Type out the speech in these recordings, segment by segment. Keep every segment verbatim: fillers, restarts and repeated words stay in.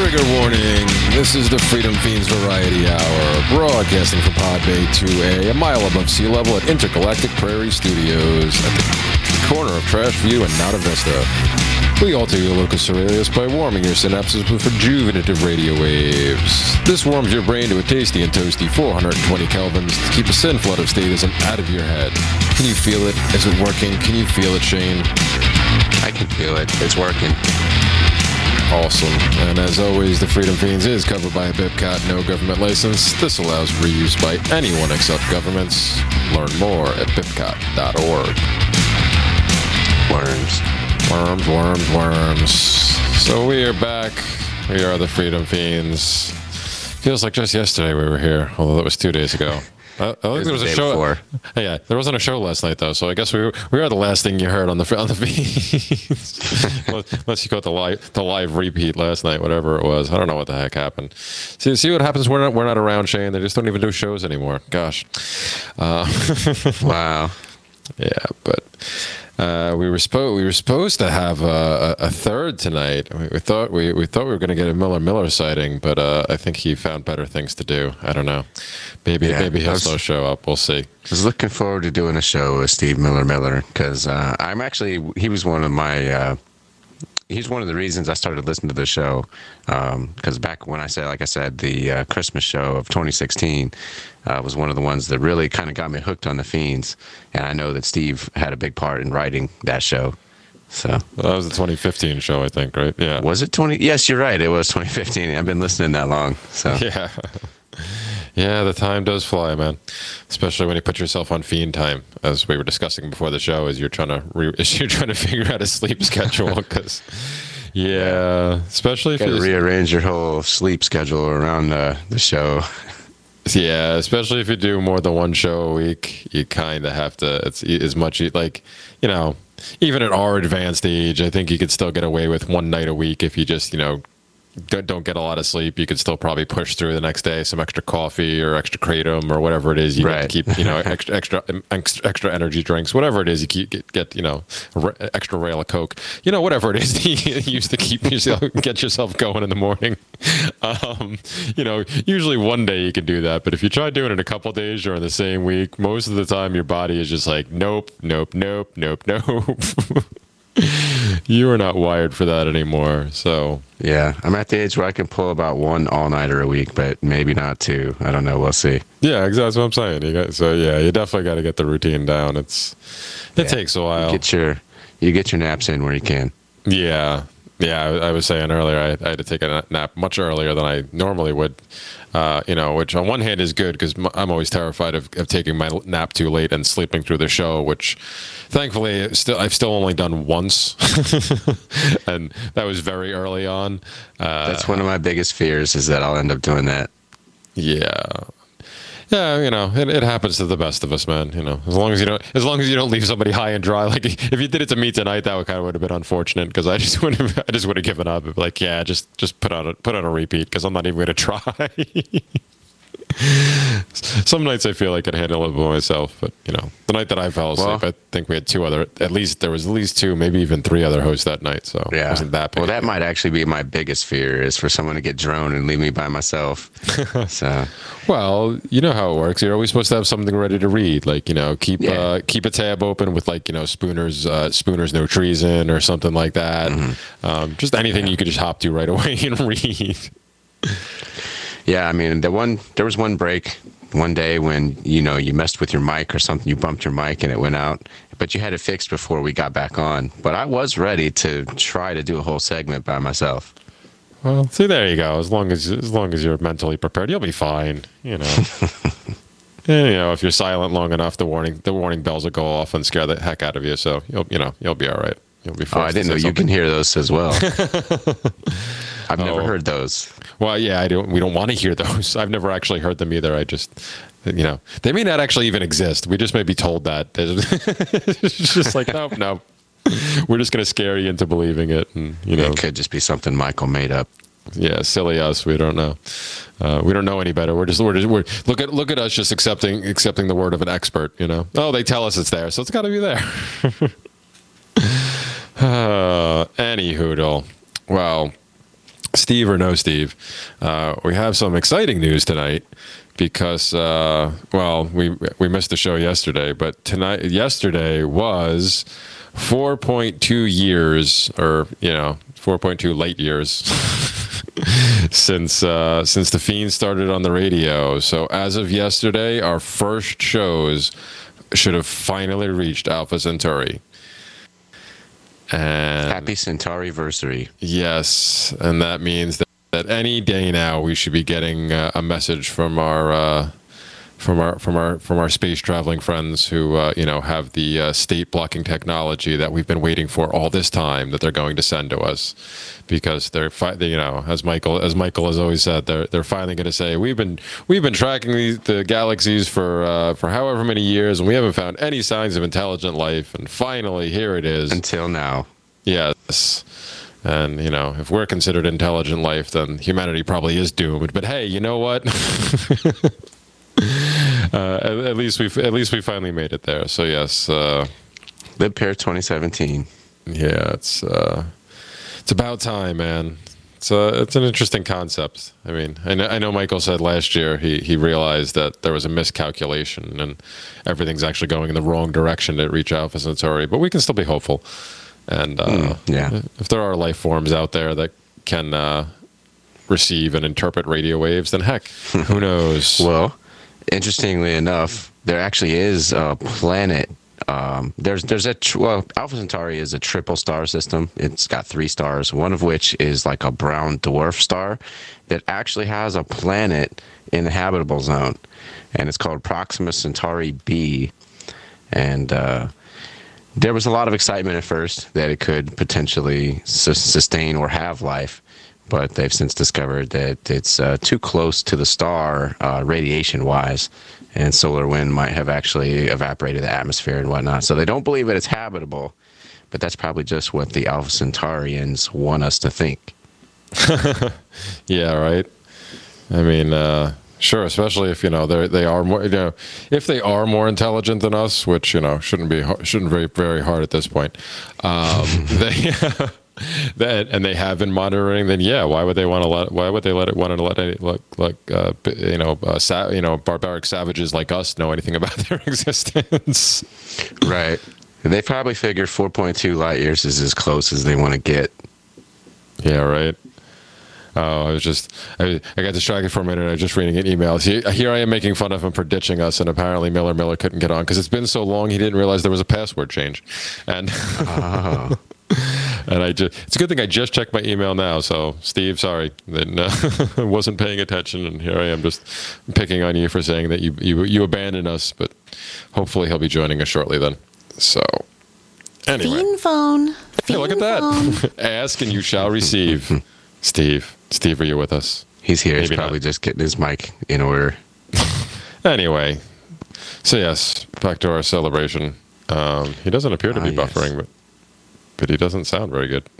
Trigger warning, this is the Freedom Fiends Variety Hour, broadcasting from Pod Bay two A, a mile above sea level at Intergalactic Prairie Studios, at the corner of Trash View and Nada Vista. We alter your locus aurelius by warming your synapses with rejuvenative radio waves. This warms your brain to a tasty and toasty four hundred twenty kelvins to keep a sin flood of statism out of your head. Can you feel it? Is it working? Can you feel it, Shane? I can feel it. It's working. Awesome. And as always, the Freedom Fiends is covered by a BIPCOT no government license. This allows reuse by anyone except governments. Learn more at bipcot dot org. Worms. Worms, worms, worms. So we are back. We are the Freedom Fiends. Feels like just yesterday we were here, although that was two days ago. I, I think there was a show. Before. Yeah, there wasn't a show last night though, so I guess we were, we are the last thing you heard on the on the feed. Unless you got the live the live repeat last night, whatever it was. I don't know what the heck happened. See, see what happens. We're not we're not around, Shane. They just don't even do shows anymore. Gosh. Uh, wow. Yeah, but. Uh, we were supposed we were supposed to have a, a third tonight. We, we thought we, we thought we were going to get a Miller Miller sighting, but uh, I think he found better things to do. I don't know. Maybe yeah, maybe he'll still show up. We'll see. I was looking forward to doing a show with Steve Miller Miller because uh, I'm actually he was one of my uh, he's one of the reasons I started listening to the show because um, back when I said like I said the uh, Christmas show of twenty sixteen. Uh, was one of the ones that really kind of got me hooked on the Fiends, and I know that Steve had a big part in writing that show. So that was the twenty fifteen show, I think, right? Yeah. Was it twenty? Yes, you're right. It was twenty fifteen. I've been listening that long. So yeah, yeah. The time does fly, man. Especially when you put yourself on Fiend time, as we were discussing before the show, as you're trying to re- as you're trying to figure out a sleep schedule because. Yeah, especially if you rearrange your whole sleep schedule around uh, the show. Yeah, especially if you do more than one show a week, you kind of have to. It's as much like, you know, even at our advanced age, I think you could still get away with one night a week if you just, you know, don't get a lot of sleep. You could still probably push through the next day, some extra coffee or extra kratom or whatever it is you right. keep, you know, extra extra extra energy drinks, whatever it is you keep get, get you know, extra rail of Coke, you know, whatever it is you use to keep yourself get yourself going in the morning. Um, you know, usually one day you can do that, but if you try doing it a couple days during the same week, most of the time your body is just like, nope, nope, nope, nope, nope. You are not wired for that anymore. So yeah, I'm at the age where I can pull about one all-nighter a week, but maybe not two. I don't know. We'll see. Yeah, exactly. That's what I'm saying. You got, so yeah, you definitely got to get the routine down. It's it yeah. takes a while. You get your you get your naps in where you can. Yeah, yeah. I, I was saying earlier, I, I had to take a nap much earlier than I normally would. Uh, you know, which on one hand is good because I'm always terrified of, of taking my nap too late and sleeping through the show, which thankfully still I've still only done once, and that was very early on. Uh, That's one of my biggest fears is that I'll end up doing that. Yeah. Yeah, you know, it, it happens to the best of us, man. You know, as long as you don't, as long as you don't leave somebody high and dry. Like if you did it to me tonight, that would kind of would have been unfortunate because I just would have, I just would have given up. I'd be like, yeah, just just put on a put on a repeat because I'm not even going to try. Some nights I feel like I can handle it by myself, but you know, the night that I fell asleep, well, I think we had two other, at least there was at least two, maybe even three other hosts that night. So yeah. it wasn't that big. Well, that might actually be my biggest fear is for someone to get droned and leave me by myself. So, well, you know how it works. You're always supposed to have something ready to read, like you know, keep yeah. uh, keep a tab open with like you know Spooner's uh, Spooner's No Treason or something like that. Mm-hmm. Um, just anything yeah. you could just hop to right away and read. Yeah, I mean, the one there was one break one day when you know you messed with your mic or something, you bumped your mic and it went out, but you had it fixed before we got back on. But I was ready to try to do a whole segment by myself. Well, see, there you go. As long as as long as you're mentally prepared, you'll be fine. You know, and, you know, if you're silent long enough, the warning the warning bells will go off and scare the heck out of you. So you'll you know you'll be all right. You'll be. Oh, I didn't know you can hear those as well. I've never oh. heuld those. Well, yeah, I don't. We don't want to hear those. I've never actually heard them either. I just, you know, they may not actually even exist. We just may be told that. It's just like, nope, nope. We're just going to scare you into believing it, and you know, it could just be something Michael made up. Yeah, silly us. We don't know. Uh, we don't know any better. We're just we're, just, we're look at look at us just accepting accepting the word of an expert. You know, oh, they tell us it's there, so it's got to be there. uh, any hoodle. Well. Steve or no Steve, uh, we have some exciting news tonight because, uh, well, we we missed the show yesterday, but tonight, yesterday was four point two years, or, you know, four point two light years since uh, since the Fiend started on the radio. So as of yesterday, our first shows should have finally reached Alpha Centauri. And happy Centauri-versary. Yes, and that means that, that any day now we should be getting uh, a message from our uh, from our from our from our space traveling friends who uh, you know have the uh, state blocking technology that we've been waiting for all this time, that they're going to send to us, because they're fi- they, you know as Michael as Michael has always said, they're they're finally going to say we've been we've been tracking these, the galaxies for uh, for however many years, and we haven't found any signs of intelligent life, and finally here it is. Until now. Yes. And, you know, if we're considered intelligent life, then humanity probably is doomed. But hey, you know what? uh, at, at least we at least we finally made it there. So yes, uh, LibPair twenty seventeen. Yeah, it's uh, it's about time, man. It's a, it's an interesting concept. I mean, I know, I know Michael said last year he, he realized that there was a miscalculation and everything's actually going in the wrong direction to reach Alpha Centauri, but we can still be hopeful. And uh, mm, yeah. if there are life forms out there that can uh, receive and interpret radio waves, then heck, who knows? Well, interestingly enough, there actually is a planet. Um, there's there's a tr- well, Alpha Centauri is a triple star system. It's got three stars, one of which is like a brown dwarf star that actually has a planet in the habitable zone, and it's called Proxima Centauri B. And uh, there was a lot of excitement at first that it could potentially su- sustain or have life, but they've since discovered that it's uh, too close to the star uh, radiation-wise, and solar wind might have actually evaporated the atmosphere and whatnot. So they don't believe that it's habitable, but that's probably just what the Alpha Centaurians want us to think. Yeah, right. I mean, uh, sure, especially if, you know, they they are more, you know, if they are more intelligent than us, which, you know, shouldn't be shouldn't be very hard at this point. Um, they that and they have been monitoring. Then yeah, why would they want to let? Why would they let it want to let any like like uh, you know uh, sa- you know barbaric savages like us know anything about their existence? Right. They probably figure four point two light years is as close as they want to get. Yeah. Right. Oh, I was just, I, I got distracted for a minute. I was just reading an email. See, here I am making fun of him for ditching us, and apparently Miller Miller couldn't get on because it's been so long he didn't realize there was a password change. And oh. and I just, it's a good thing I just checked my email now. So, Steve, sorry, that uh, wasn't paying attention, and here I am just picking on you for saying that you you you abandoned us. But hopefully he'll be joining us shortly then. So, anyway, Fiend phone. Hey, look at that! Ask and you shall receive. Steve. Steve, are you with us? He's here. Maybe He's probably not. just getting his mic in order. Anyway, so yes, back to our celebration. Um, he doesn't appear to Ah, be yes. buffering, but but he doesn't sound very good.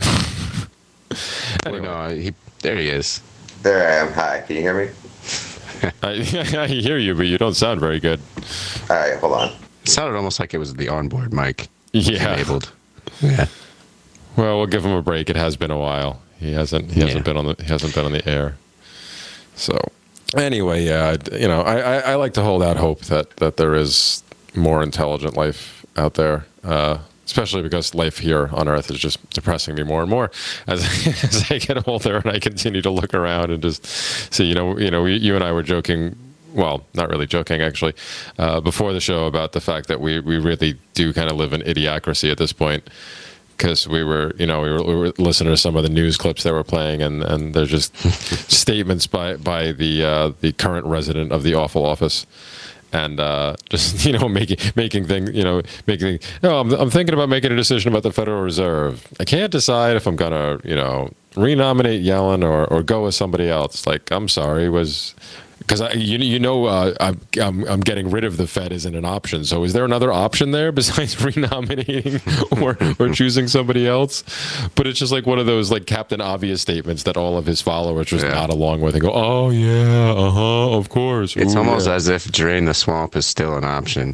Anyway, Well, no, he, there he is. There I am. Hi, can you hear me? I, I hear you, but you don't sound very good. All right, hold on. It sounded almost like it was the onboard mic Yeah. enabled. Yeah. Well, we'll give him a break. It has been a while. He hasn't. He hasn't Yeah. been on the. He hasn't been on the air. So, anyway, yeah, you know, I, I, I like to hold out hope that that there is more intelligent life out there, uh, especially because life here on Earth is just depressing me more and more as as I get older and I continue to look around and just see. You know, you know, we, you and I were joking. Well, not really joking, actually, uh, before the show about the fact that we we really do kind of live in idiocracy at this point. Because we were, you know, we were, we were listening to some of the news clips that were playing, and, and there's just statements by by the uh, the current resident of the awful office, and uh, just you know making making things, you know, making. No, I'm I'm thinking about making a decision about the Federal Reserve. I can't decide if I'm gonna, you know, renominate Yellen or or go with somebody else. Like, I'm sorry, was. Because I, you, you know, uh, I'm, I'm I'm getting rid of the Fed isn't an option. So is there another option there besides renominating or or choosing somebody else? But it's just like one of those like Captain Obvious statements that all of his followers just Yeah. nod along with and go, "Oh yeah, uh huh, of course." It's Ooh, almost yeah." as if drain the swamp is still an option.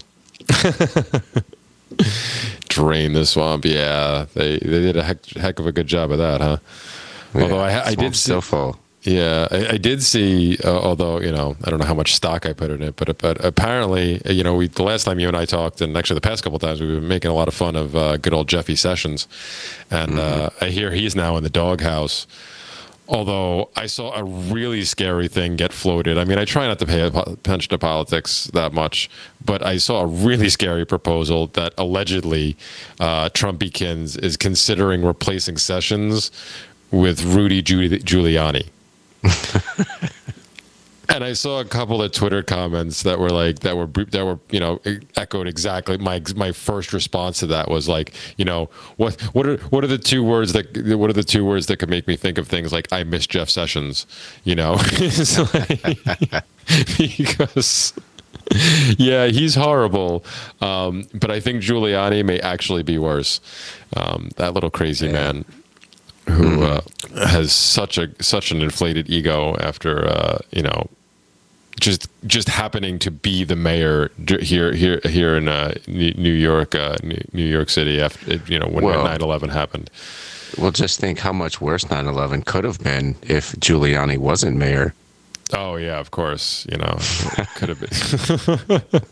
Drain the swamp. Yeah, they they did a heck, heck of a good job of that, huh? Although I, I did still see, full. Yeah, I, I did see. Uh, although you know, I don't know how much stock I put in it, but but apparently, you know, we the last time you and I talked, and actually the past couple of times, we've been making a lot of fun of uh, good old Jeffy Sessions, and mm-hmm. uh, I hear he's now in the doghouse. Although I saw a really scary thing get floated. I mean, I try not to pay attention to politics that much, but I saw a really scary proposal that allegedly uh, Trumpykins is considering replacing Sessions with Rudy Giuliani. And I saw a couple of Twitter comments that were like that were that were you know echoed exactly my my first response to that was like, you know, what what are what are the two words that what are the two words that could make me think of things like I miss Jeff Sessions, you know? It's like, because yeah, he's horrible, um, but I think Giuliani may actually be worse. Um, that little crazy yeah. man who uh, has such a such an inflated ego after uh, you know just just happening to be the mayor here here here in uh, New York uh, New York City after you know when well, nine eleven happened. Well, just think how much worse nine eleven could have been if Giuliani wasn't mayor. Oh yeah, of course. You know, it could have been.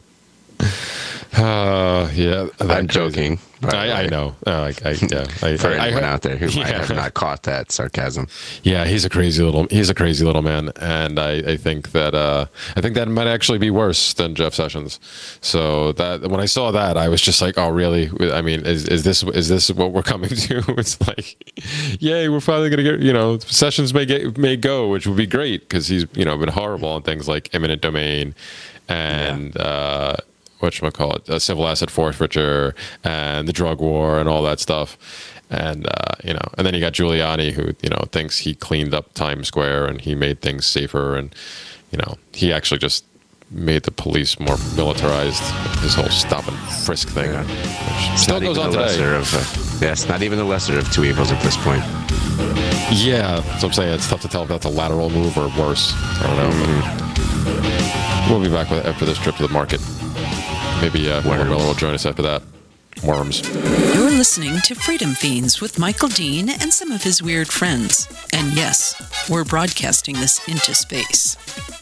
Uh, yeah, I'm joking. I, I know. Uh, I, I, yeah, I, For I, anyone I, out there who yeah. might have not caught that sarcasm. Yeah, he's a crazy little. He's a crazy little man, and I, I think that uh, I think that might actually be worse than Jeff Sessions. So that when I saw that, I was just like, oh, really? I mean, is is this is this what we're coming to? It's like, yay, we're finally gonna get. You know, Sessions may get may go, which would be great because he's you know been horrible on things like eminent domain and. Yeah. Uh, whatchamacallit, uh, civil asset forfeiture and the drug war and all that stuff. And, uh, you know, and then you got Giuliani who, you know, thinks he cleaned up Times Square and he made things safer. And, you know, he actually just made the police more militarized, his whole stop and frisk thing, yeah. which still goes on today. Of, uh, yeah, it's not even the lesser of two evils at this point. Yeah, that's what I'm saying. It's tough to tell if that's a lateral move or worse. I don't know. Mm-hmm. We'll be back with, after this trip to the market. Maybe uh, Miller will join us after that. Worms. You're listening to Freedom Fiends with Michael Dean and some of his weird friends. And yes, we're broadcasting this into space.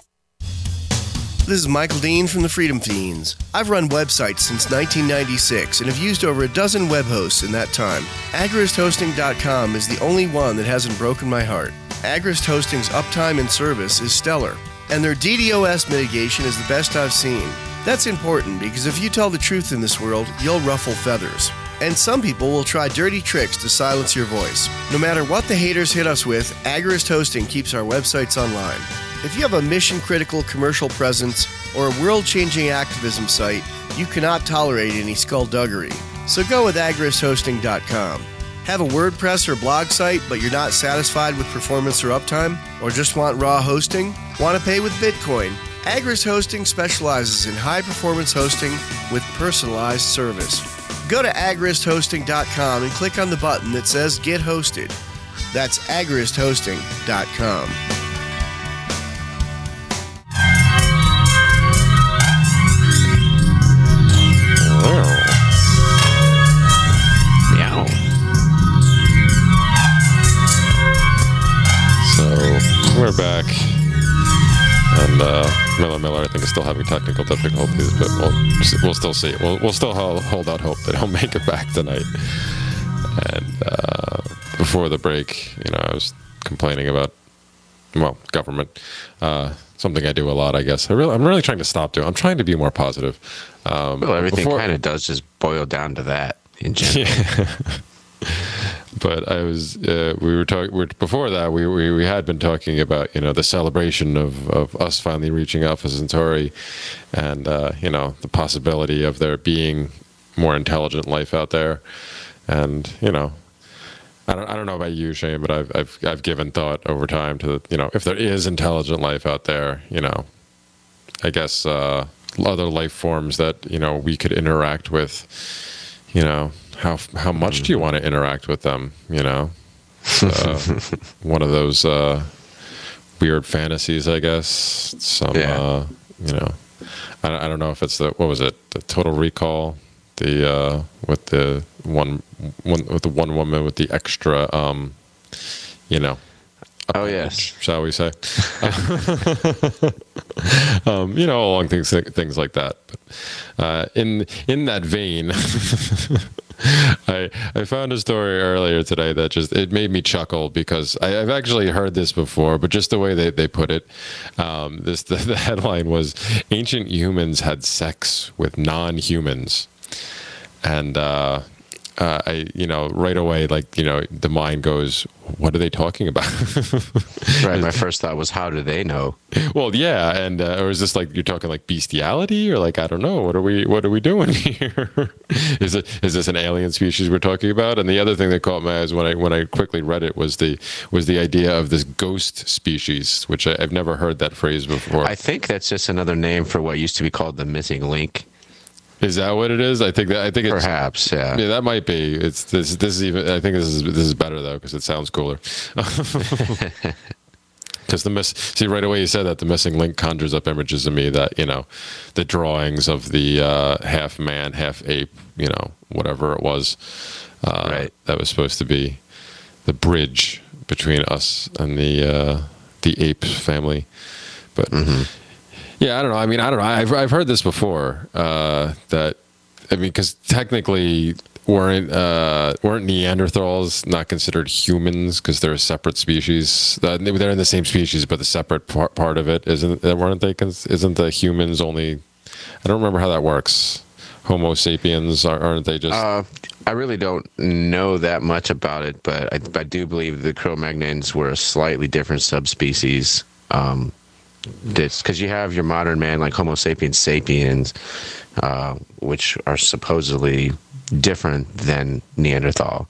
This is Michael Dean from the Freedom Fiends. I've run websites since nineteen ninety-six and have used over a dozen web hosts in that time. Agorist Hosting dot com is the only one that hasn't broken my heart. Agorist Hosting's uptime and service is stellar, and their DDoS mitigation is the best I've seen. That's important because if you tell the truth in this world, you'll ruffle feathers. And some people will try dirty tricks to silence your voice. No matter what the haters hit us with, Agorist Hosting keeps our websites online. If you have a mission-critical commercial presence or a world-changing activism site, you cannot tolerate any skullduggery. So go with Agorist Hosting dot com. Have a WordPress or blog site, but you're not satisfied with performance or uptime? Or just want raw hosting? Want to pay with Bitcoin? Agorist Hosting specializes in high-performance hosting with personalized service. Go to Agorist Hosting dot com and click on the button that says Get Hosted. That's Agorist Hosting dot com. Meow. So, we're back. And uh, Miller Miller, I think, is still having technical difficulties, but we'll we'll still see. We'll we'll still hold out hope that he'll make it back tonight. And uh, before the break, you know, I was complaining about well, government. Uh, something I do a lot, I guess. I really, I'm really trying to stop doing. I'm trying to be more positive. Um, well, everything before, kind of does just boil down to that in general. Yeah. But I was, uh, we were talking, before that, we, we we had been talking about, you know, the celebration of, of us finally reaching Alpha Centauri and, uh, you know, the possibility of there being more intelligent life out there. And, you know, I don't, I don't know about you, Shane, but I've, I've, I've given thought over time to, the, you know, if there is intelligent life out there, you know, I guess uh, other life forms that, you know, we could interact with, you know, How how much do you want to interact with them? You know, uh, one of those uh, weird fantasies, I guess. Some, yeah. uh, you know, I, I don't know if it's the what was it, the Total Recall, the uh, with the one one with the one woman with the extra, um, you know, Oh, yes. Shall we say? um, you know, along things things like that. But uh, in in that vein, I I found a story earlier today that just it made me chuckle because I, I've actually heard this before, but just the way they, they put it, um, this the, the headline was ancient humans had sex with non-humans, and. Uh, Uh, I, you know, right away, like, you know, the mind goes, what are they talking about? Right. My first thought was, how do they know? Well, yeah. And, uh, or is this like, you're talking like bestiality or like, I don't know, what are we, what are we doing here? is it, is this an alien species we're talking about? And the other thing that caught my eyes when I, when I quickly read it was the, was the idea of this ghost species, which I, I've never heard that phrase before. I think that's just another name for what used to be called the missing link. Is that what it is? I think that I think it's perhaps, yeah. Yeah, that might be. It's this. This is even. I think this is this is better though because it sounds cooler. Because the miss. See, right away you said that the missing link conjures up images of me that you know, the drawings of the uh, half man, half ape. You know, whatever it was. Uh, right. That was supposed to be the bridge between us and the uh, the ape family, but. Mm-hmm. Yeah, I don't know. I mean, I don't know. I've I've heard this before. Uh, that I mean, because technically, weren't uh, weren't Neanderthals not considered humans because they're a separate species? Uh, they're in the same species, but the separate part, part of it isn't. Weren't they? Isn't the humans only? I don't remember how that works. Homo sapiens aren't they just? Uh, I really don't know that much about it, but I, I do believe the Cro-Magnons were a slightly different subspecies. Um, This because you have your modern man like Homo sapiens sapiens, uh, which are supposedly different than Neanderthal,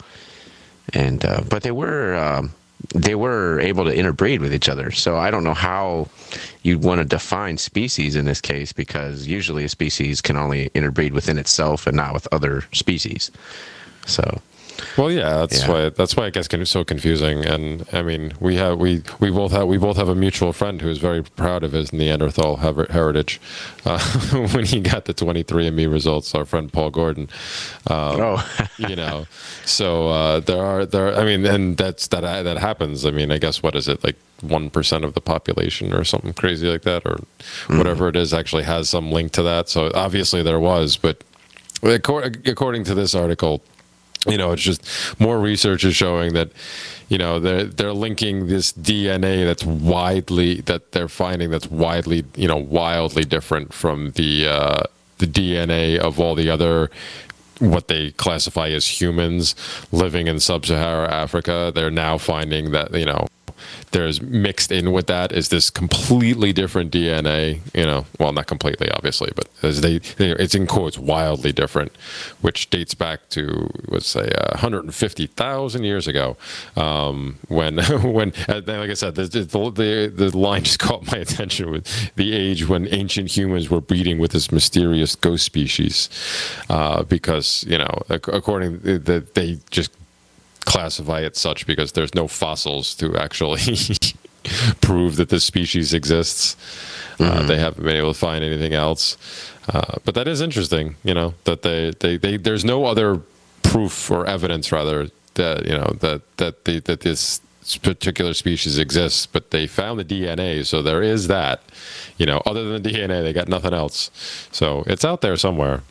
and uh, but they were um, they were able to interbreed with each other. So I don't know how you'd want to define species in this case because usually a species can only interbreed within itself and not with other species. So. Well, yeah, that's yeah. why that's why it gets so confusing. And I mean, we have we we both have we both have a mutual friend who is very proud of his Neanderthal heritage. Uh, when he got the twenty-three and me results, our friend Paul Gordon. Um, oh, you know, so uh, there are there. I mean, and that's that that happens. I mean, I guess what is it like one percent of the population or something crazy like that, or mm-hmm. whatever it is, actually has some link to that. So obviously there was, but according to this article. You know, it's just more research is showing that, you know, they're they're linking this D N A that's widely that they're finding that's widely, you know, wildly different from the uh, the D N A of all the other what they classify as humans living in sub-Saharan Africa. They're now finding that, you know, there's mixed in with that is this completely different D N A, you know, well, not completely, obviously, but as they, it's in quotes, wildly different, which dates back to, let's say, uh, one hundred fifty thousand years ago, um, when, when, like I said, the, the, the line just caught my attention with the age when ancient humans were breeding with this mysterious ghost species, uh, because, you know, according, the, they just classify it such because there's no fossils to actually prove that this species exists. Mm-hmm. Uh, they haven't been able to find anything else. Uh, but that is interesting, you know, that they, they, they there's no other proof or evidence rather that, you know, that, that they, that this particular species exists, but they found the D N A. So there is that, you know, other than the D N A, they got nothing else. So it's out there somewhere.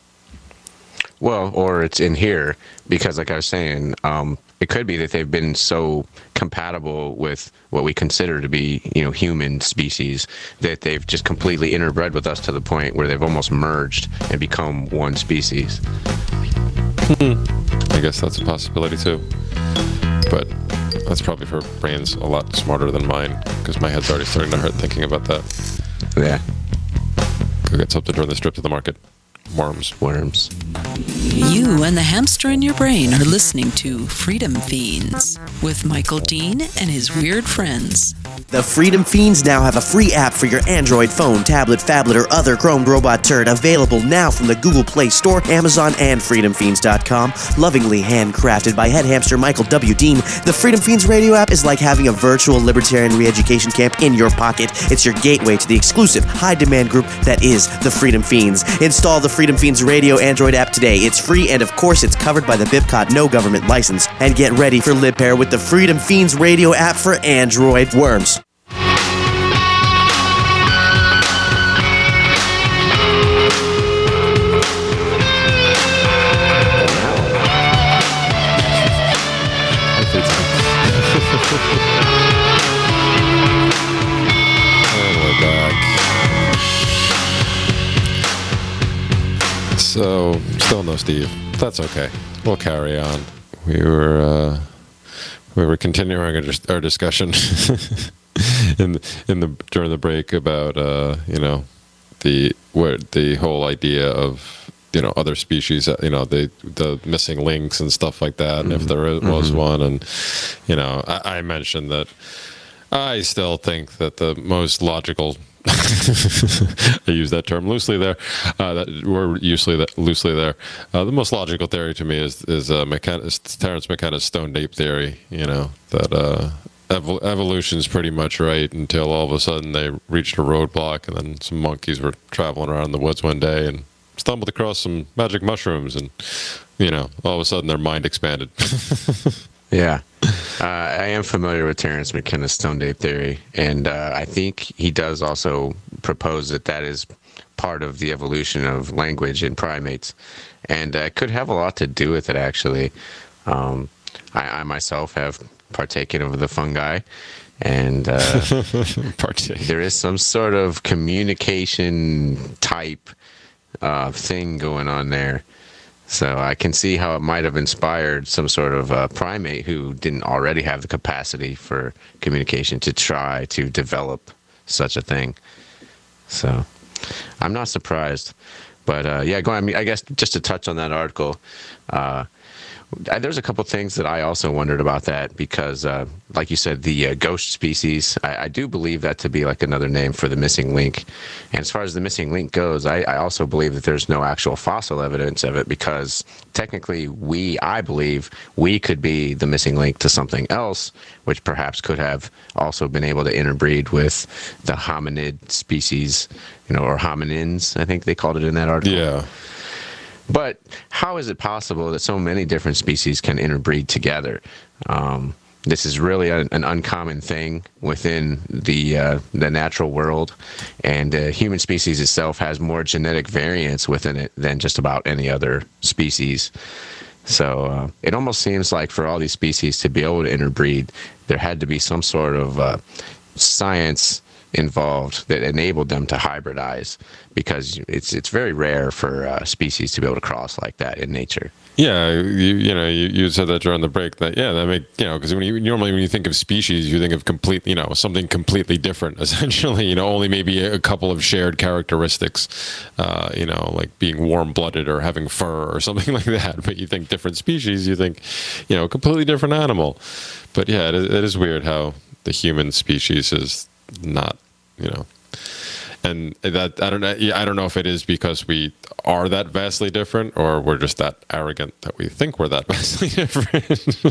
Well, or it's in here because, like I was saying, um, it could be that they've been so compatible with what we consider to be, you know, human species that they've just completely interbred with us to the point where they've almost merged and become one species. I guess that's a possibility too. But that's probably for brains a lot smarter than mine because my head's already starting to hurt thinking about that. Yeah. Go get something to run the strip to the market. Worms. Worms. You and the hamster in your brain are listening to Freedom Fiends with Michael Dean and his weird friends. The Freedom Fiends now have a free app for your Android phone, tablet, phablet, or other chromed robot turd, available now from the Google Play Store, Amazon, and freedom fiends dot com. Lovingly handcrafted by head hamster Michael W. Dean, the Freedom Fiends radio app is like having a virtual libertarian re-education camp in your pocket. It's your gateway to the exclusive, high-demand group that is the Freedom Fiends. Install the Freedom Fiends radio Android app today. It's free, and of course, it's covered by the BIPCOT no government license. And get ready for LibPair with the Freedom Fiends radio app for Android. Worms. So, still no Steve. That's okay. We'll carry on. We were uh, we were continuing our, our discussion in in the during the break about uh, you know the what the whole idea of you know other species, you know the the missing links and stuff like that, and mm-hmm. if there was mm-hmm. one, and you know I, I mentioned that I still think that the most logical I use that term loosely there. Uh, that we're usually that loosely there. Uh, the most logical theory to me is is, uh, McKenna, is Terence McKenna's stone ape theory. You know that uh, ev- evolution is pretty much right until all of a sudden they reached a roadblock, and then some monkeys were traveling around in the woods one day and stumbled across some magic mushrooms, and you know all of a sudden their mind expanded. Yeah. Uh, I am familiar with Terence McKenna's stone ape theory, and uh, I think he does also propose that that is part of the evolution of language in primates, and uh, it could have a lot to do with it, actually. Um, I, I myself have partaken of the fungi, and uh, there is some sort of communication type uh, thing going on there. So I can see how it might have inspired some sort of uh, primate who didn't already have the capacity for communication to try to develop such a thing. So I'm not surprised. But uh, yeah, going. I mean, I guess just to touch on that article, uh, there's a couple things that I also wondered about that because, uh, like you said, the uh, ghost species, I, I do believe that to be like another name for the missing link. And as far as the missing link goes, I, I also believe that there's no actual fossil evidence of it because technically we, I believe, we could be the missing link to something else, which perhaps could have also been able to interbreed with the hominid species, you know, or hominins, I think they called it in that article. Yeah. But how is it possible that so many different species can interbreed together? Um, this is really a, an uncommon thing within the uh, the natural world, and the uh, human species itself has more genetic variance within it than just about any other species. So uh, it almost seems like for all these species to be able to interbreed, there had to be some sort of uh, science involved that enabled them to hybridize, because it's it's very rare for uh, species to be able to cross like that in nature. Yeah, you you know you, you said that during the break that yeah that make you know because when you normally when you think of species you think of complete you know something completely different essentially you know only maybe a couple of shared characteristics, uh, you know like being warm blooded or having fur or something like that. But you think different species, you think you know a completely different animal. But yeah, it, it is weird how the human species is not, you know, and that I don't know. I don't know if it is because we are that vastly different, or we're just that arrogant that we think we're that vastly different.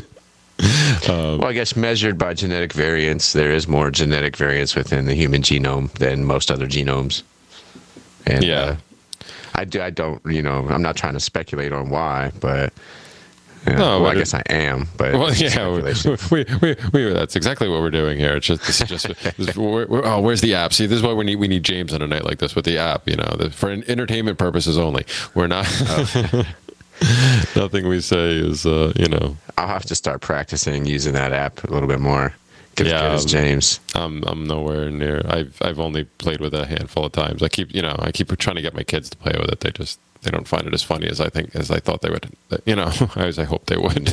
um, well, I guess measured by genetic variance, there is more genetic variance within the human genome than most other genomes. And yeah, uh, I do. I don't. You know, I'm not trying to speculate on why, but. Yeah. No, well, I guess it, I am, but well, yeah, we, we, we, that's exactly what we're doing here. It's just, it's just this, we're, we're, oh, where's the app? See, this is why we need we need James on a night like this with the app. You know, the, for entertainment purposes only. We're not. Oh. Nothing we say is, uh, you know. I'll have to start practicing using that app a little bit more. Get yeah, as good as James. I'm I'm nowhere near. I've I've only played with it a handful of times. I keep you know I keep trying to get my kids to play with it. They just. They don't find it as funny as I think as I thought they would. You know, as I hope they would.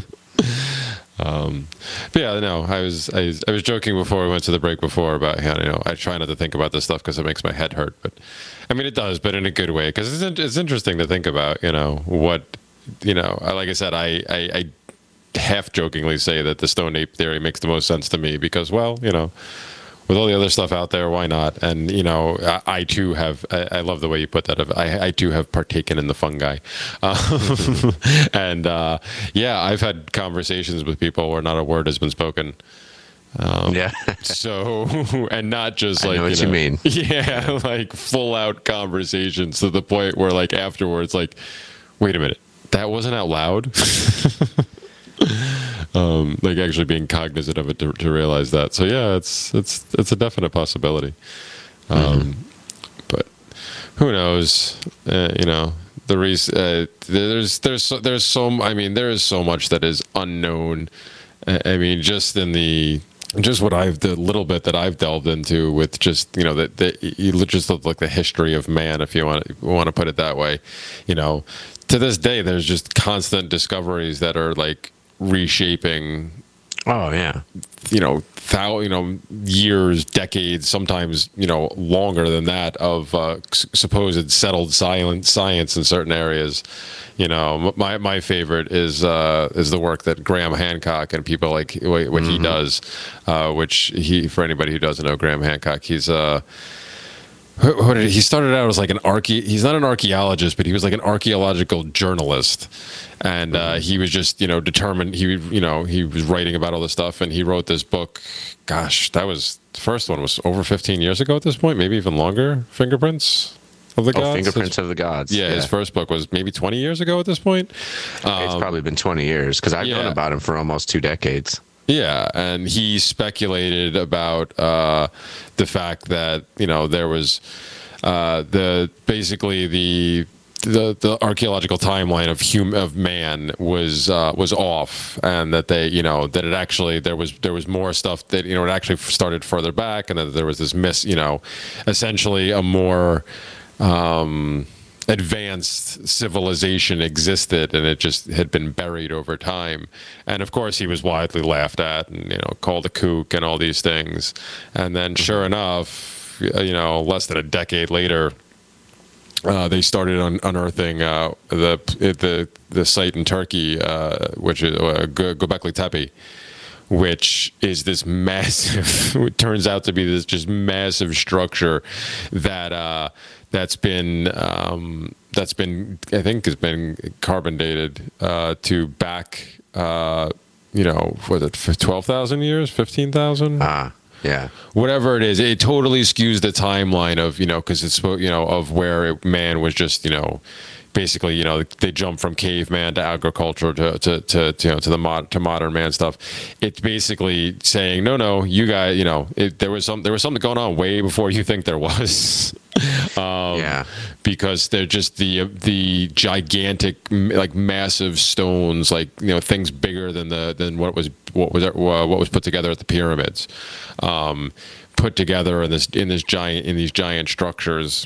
um, but yeah, no, I was, I was I was joking before we went to the break before about how you know I try not to think about this stuff because it makes my head hurt. But I mean, it does, but in a good way because it's it's interesting to think about. You know what, you know, like I said, I I. I half jokingly say that the stone ape theory makes the most sense to me because, well, you know, with all the other stuff out there, why not? And, you know, I, I too have, I, I love the way you put that. I, I too have partaken in the fungi. Um, and, uh, yeah, I've had conversations with people where not a word has been spoken. Um, yeah. so, and not just I like, know what you, know, you mean. Yeah, like full out conversations to the point where like afterwards, like, wait a minute, that wasn't out loud. Um, like actually being cognizant of it to, to realize that. So yeah, it's it's it's a definite possibility. Um, mm-hmm. But who knows? Uh, you know, the reason uh, there's there's so, there's so I mean there is so much that is unknown. I mean, just in the just what I've the little bit that I've delved into with just you know that that you just look like the history of man, if you want to, want to put it that way. You know, to this day, there's just constant discoveries that are like reshaping. Oh yeah, you know, thou you know years, decades, sometimes you know longer than that of uh, supposed settled silent science in certain areas. You know, my my favorite is uh, is the work that Graham Hancock and people like what, what mm-hmm. he does, uh, which he for anybody who doesn't know Graham Hancock, he's uh, what did he, he started out as like an archae. He's not an archaeologist, but he was like an archaeological journalist. And uh, he was just, you know, determined. He, you know, he was writing about all this stuff, and he wrote this book. Gosh, that was the first one was over fifteen years ago at this point, maybe even longer. Fingerprints of the oh, Gods. Fingerprints of the Gods. Yeah, yeah, his first book was maybe twenty years ago at this point. Um, it's probably been twenty years because I've yeah. known about him for almost two decades. Yeah, and he speculated about uh, the fact that you know there was uh, the basically the. The, the archaeological timeline of hum, of man was uh, was off, and that they you know that it actually there was there was more stuff that you know it actually started further back, and that there was this miss you know essentially a more um, advanced civilization existed, and it just had been buried over time. And of course, he was widely laughed at, and you know called a kook and all these things. And then, sure enough, you know, less than a decade later. Uh, they started un- unearthing uh, the the the site in Turkey, uh, which is uh, Göbekli Tepe, which is this massive. It turns out to be this just massive structure that uh, that's been um, that's been I think has been carbon dated uh, to back uh, you know was it twelve thousand years, fifteen thousand? Ah. Yeah, whatever it is, it totally skews the timeline of you know because it's you know of where man was just you know basically you know they jump from caveman to agriculture to to, to, to you know to the mod, to modern man stuff. It's basically saying no no you guys you know it, there was some there was something going on way before you think there was. um, yeah, because they're just the the gigantic like massive stones like you know things bigger than the than what was what was uh, what was put together at the pyramids, um, put together in this in this giant in these giant structures.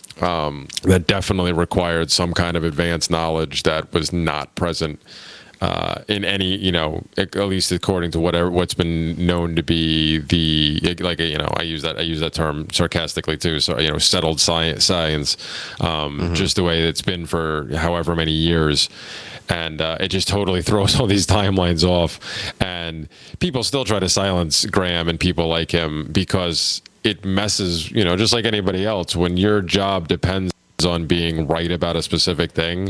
Um, that definitely required some kind of advanced knowledge that was not present uh, in any, you know, at least according to whatever what's been known to be the like you know I use that I use that term sarcastically too. So you know, settled science, science, um, mm-hmm. just the way it's been for however many years. And uh, it just totally throws all these timelines off. And people still try to silence Graham and people like him because it messes, you know, just like anybody else. When your job depends on being right about a specific thing,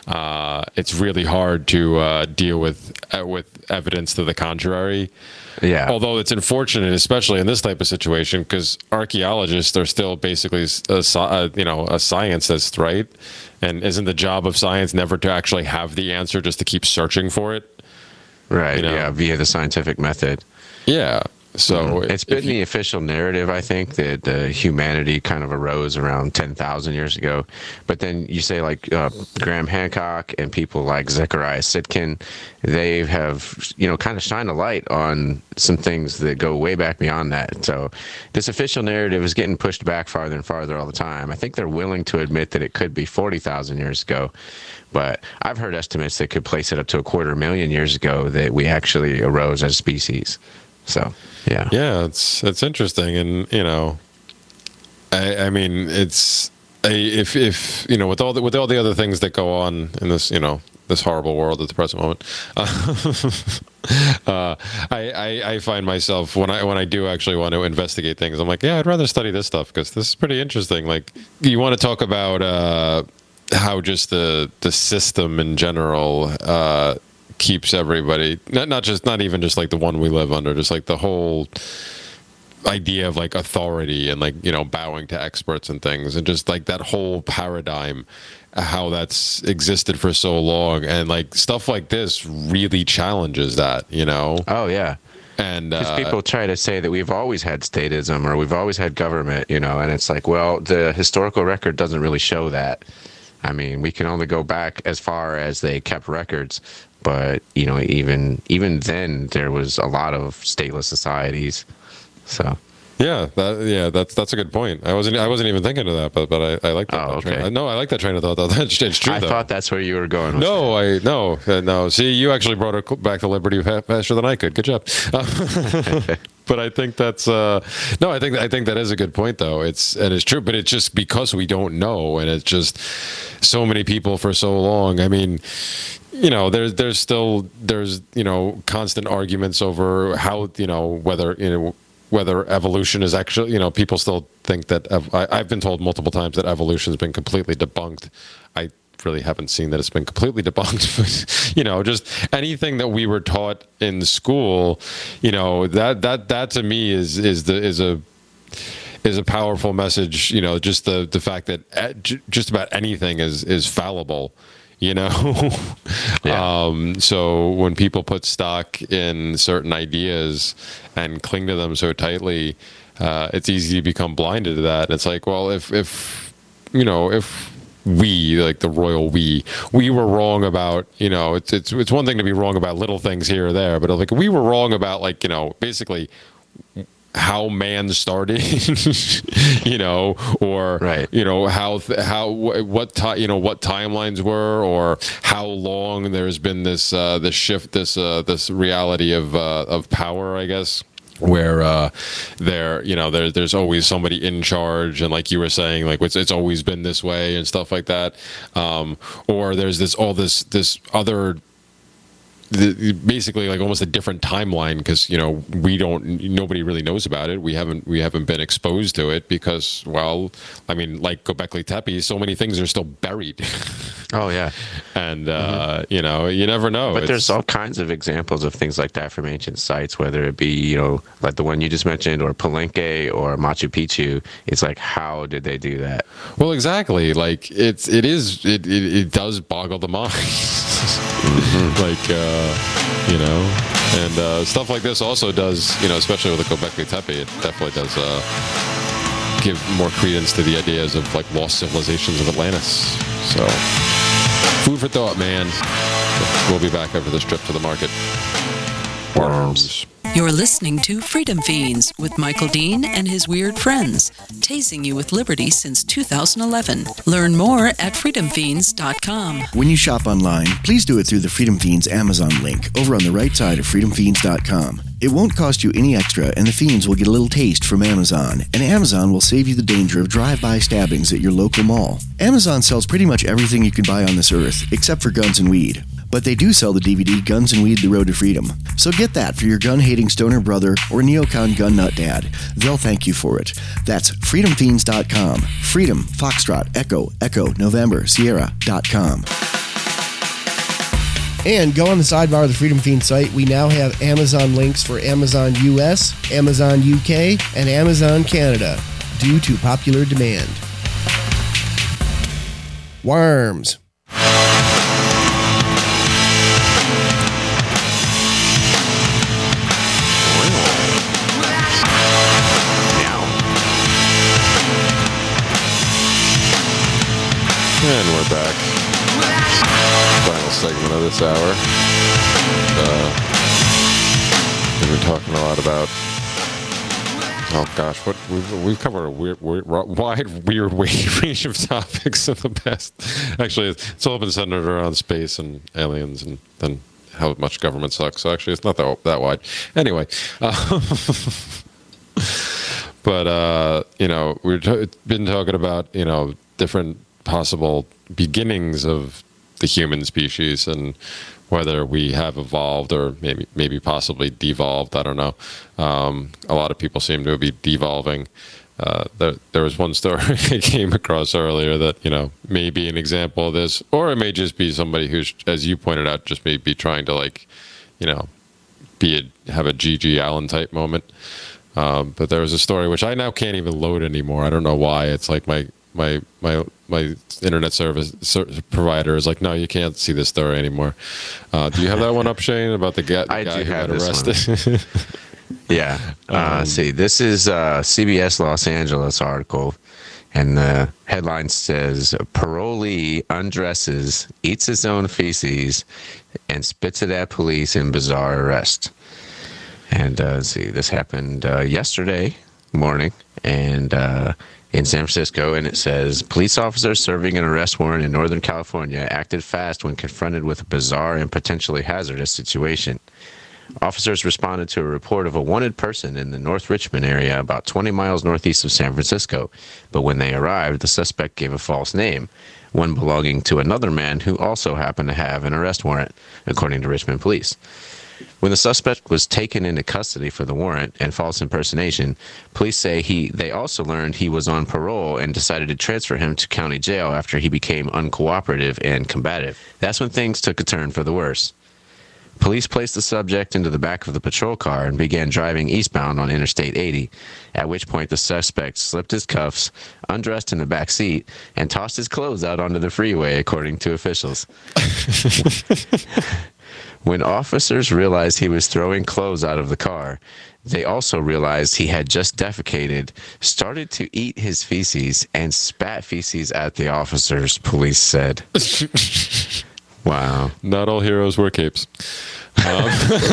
uh, it's really hard to uh, deal with uh, with evidence to the contrary. Yeah. Although it's unfortunate, especially in this type of situation, because archaeologists are still basically a, a you know a scientist, right? And isn't the job of science never to actually have the answer, just to keep searching for it? Right. You know? Yeah. Via the scientific method. Yeah. So mm-hmm. it's been you, the official narrative, I think, that uh, humanity kind of arose around ten thousand years ago. But then you say like uh, Graham Hancock and people like Zecharia Sitchin, they have, you know, kind of shine a light on some things that go way back beyond that. So this official narrative is getting pushed back farther and farther all the time. I think they're willing to admit that it could be forty thousand years ago. But I've heard estimates that could place it up to a quarter million years ago that we actually arose as a species. So, yeah. Yeah, it's it's interesting. And, you know, I, I mean, it's a, if, if, you know, with all the, with all the other things that go on in this, you know, this horrible world at the present moment. uh, I, I I find myself when I when I do actually want to investigate things, I'm like, yeah, I'd rather study this stuff because this is pretty interesting. Like, you want to talk about uh, how just the the system in general uh, keeps everybody not not just not even just like the one we live under, just like the whole idea of like authority and like, you know, bowing to experts and things, and just like that whole paradigm, how that's existed for so long, and like stuff like this really challenges that, you know. Oh yeah. And because uh, people try to say that we've always had statism or we've always had government, you know, and it's like, well, the historical record doesn't really show that. I mean, we can only go back as far as they kept records, but you know, even even then there was a lot of stateless societies. So yeah, that, yeah, that's that's a good point. I wasn't I wasn't even thinking of that, but but I, I like that. Oh, that okay. train. No, I like that train of thought though. That's it's true. I though. thought that's where you were going. With No, I no uh, no. See, you actually brought it back to liberty faster than I could. Good job. Uh, but I think that's uh, no. I think I think that is a good point though. It's and it's true, but it's just because we don't know, and it's just so many people for so long. I mean, you know, there's there's still there's you know constant arguments over how, you know, whether you know. whether evolution is actually, you know, people still think that, ev- I, I've been told multiple times that evolution has been completely debunked. I really haven't seen that it's been completely debunked, but, you know, just anything that we were taught in school, you know, that, that, that to me is, is the, is a, is a powerful message, you know, just the, the fact that just about anything is, is fallible. You know, Yeah. um, so when people put stock in certain ideas and cling to them so tightly, uh, it's easy to become blinded to that. And it's like, well, if, if, you know, if we, like the royal we, we were wrong about, you know, it's, it's, it's one thing to be wrong about little things here or there, but like we were wrong about, like, you know, basically how man started, you know, or, right. you know, how, how, what, ti- you know, what timelines were, or how long there's been this, uh, this shift, this, uh, this reality of, uh, of power, I guess, where, uh, there, you know, there, there's always somebody in charge. And like you were saying, like it's, it's always been this way and stuff like that. Um, or there's this, all this, this other, The, basically like almost a different timeline, because, you know, we don't, nobody really knows about it. We haven't we haven't been exposed to it because, well, I mean, like Göbekli Tepe, so many things are still buried. Oh yeah. And uh Mm-hmm. you know, you never know. But It's- there's all kinds of examples of things like that from ancient sites, whether it be, you know, like the one you just mentioned, or Palenque or Machu Picchu. It's like, how did they do that? well, exactly, like it's it is it it, it does boggle the mind. Like uh you know, and uh stuff like this also does, you know, especially with the Göbekli Tepe, it definitely does uh give more credence to the ideas of like lost civilizations of Atlantis. So food for thought, man. We'll be back after this trip to the market. Worms. You're listening to Freedom Fiends with Michael Dean and his weird friends, tasing you with liberty since two thousand eleven. Learn more at freedom fiends dot com. When you shop online, please do it through the Freedom Fiends Amazon link over on the right side of freedom fiends dot com. It won't cost you any extra, and the Fiends will get a little taste from Amazon, and Amazon will save you the danger of drive-by stabbings at your local mall. Amazon sells pretty much everything you can buy on this earth, except for guns and weed. But they do sell the D V D Guns and Weed, The Road to Freedom. So get that for your gun-hating stoner brother or neocon gun nut dad. They'll thank you for it. That's freedom fiends dot com. Freedom, Foxtrot, Echo, Echo, November, Sierra dot com. And go on the sidebar of the Freedom Fiend site. We now have Amazon links for Amazon U S, Amazon U K, and Amazon Canada, due to popular demand. Worms. And we're back. Final segment of this hour. Uh, we've been talking a lot about. Oh gosh, what we've, we've covered a weird, weird, wide, weird range of topics in the past. Actually, it's all been centered around space and aliens, and then how much government sucks. So actually, it's not that that wide. Anyway, uh, but uh, you know, we've t- been talking about, you know, different possible beginnings of the human species and whether we have evolved or maybe maybe possibly devolved. I don't know. Um, a lot of people seem to be devolving. Uh, there, there was one story I came across earlier that, you know, may be an example of this, or it may just be somebody who's, as you pointed out, just may be trying to, like, you know, be a, have a G G Allen type moment. Um, but there was a story which I now can't even load anymore. I don't know why. It's like my my my my internet service ser- provider is like, no, you can't see this story anymore. Uh, do you have that one up, Shane, about the, ga- the I guy do who have got this arrested? one. Yeah. Uh, Um, see, this is uh, C B S Los Angeles article, and the headline says, parolee undresses, eats his own feces, and spits it at police in bizarre arrest. And uh, see, this happened uh, yesterday morning, and uh, in San Francisco, and it says, police officers serving an arrest warrant in Northern California acted fast when confronted with a bizarre and potentially hazardous situation. Officers responded to a report of a wanted person in the North Richmond area, about twenty miles northeast of San Francisco. But when they arrived, the suspect gave a false name, one belonging to another man who also happened to have an arrest warrant, according to Richmond police. When the suspect was taken into custody for the warrant and false impersonation, police say he they also learned he was on parole and decided to transfer him to county jail after he became uncooperative and combative. That's when things took a turn for the worse. Police placed the subject into the back of the patrol car and began driving eastbound on Interstate eighty, at which point the suspect slipped his cuffs, undressed in the back seat, and tossed his clothes out onto the freeway, according to officials. When officers realized he was throwing clothes out of the car, they also realized he had just defecated, started to eat his feces, and spat feces at the officers, police said. Wow. Not all heroes wear capes. Um,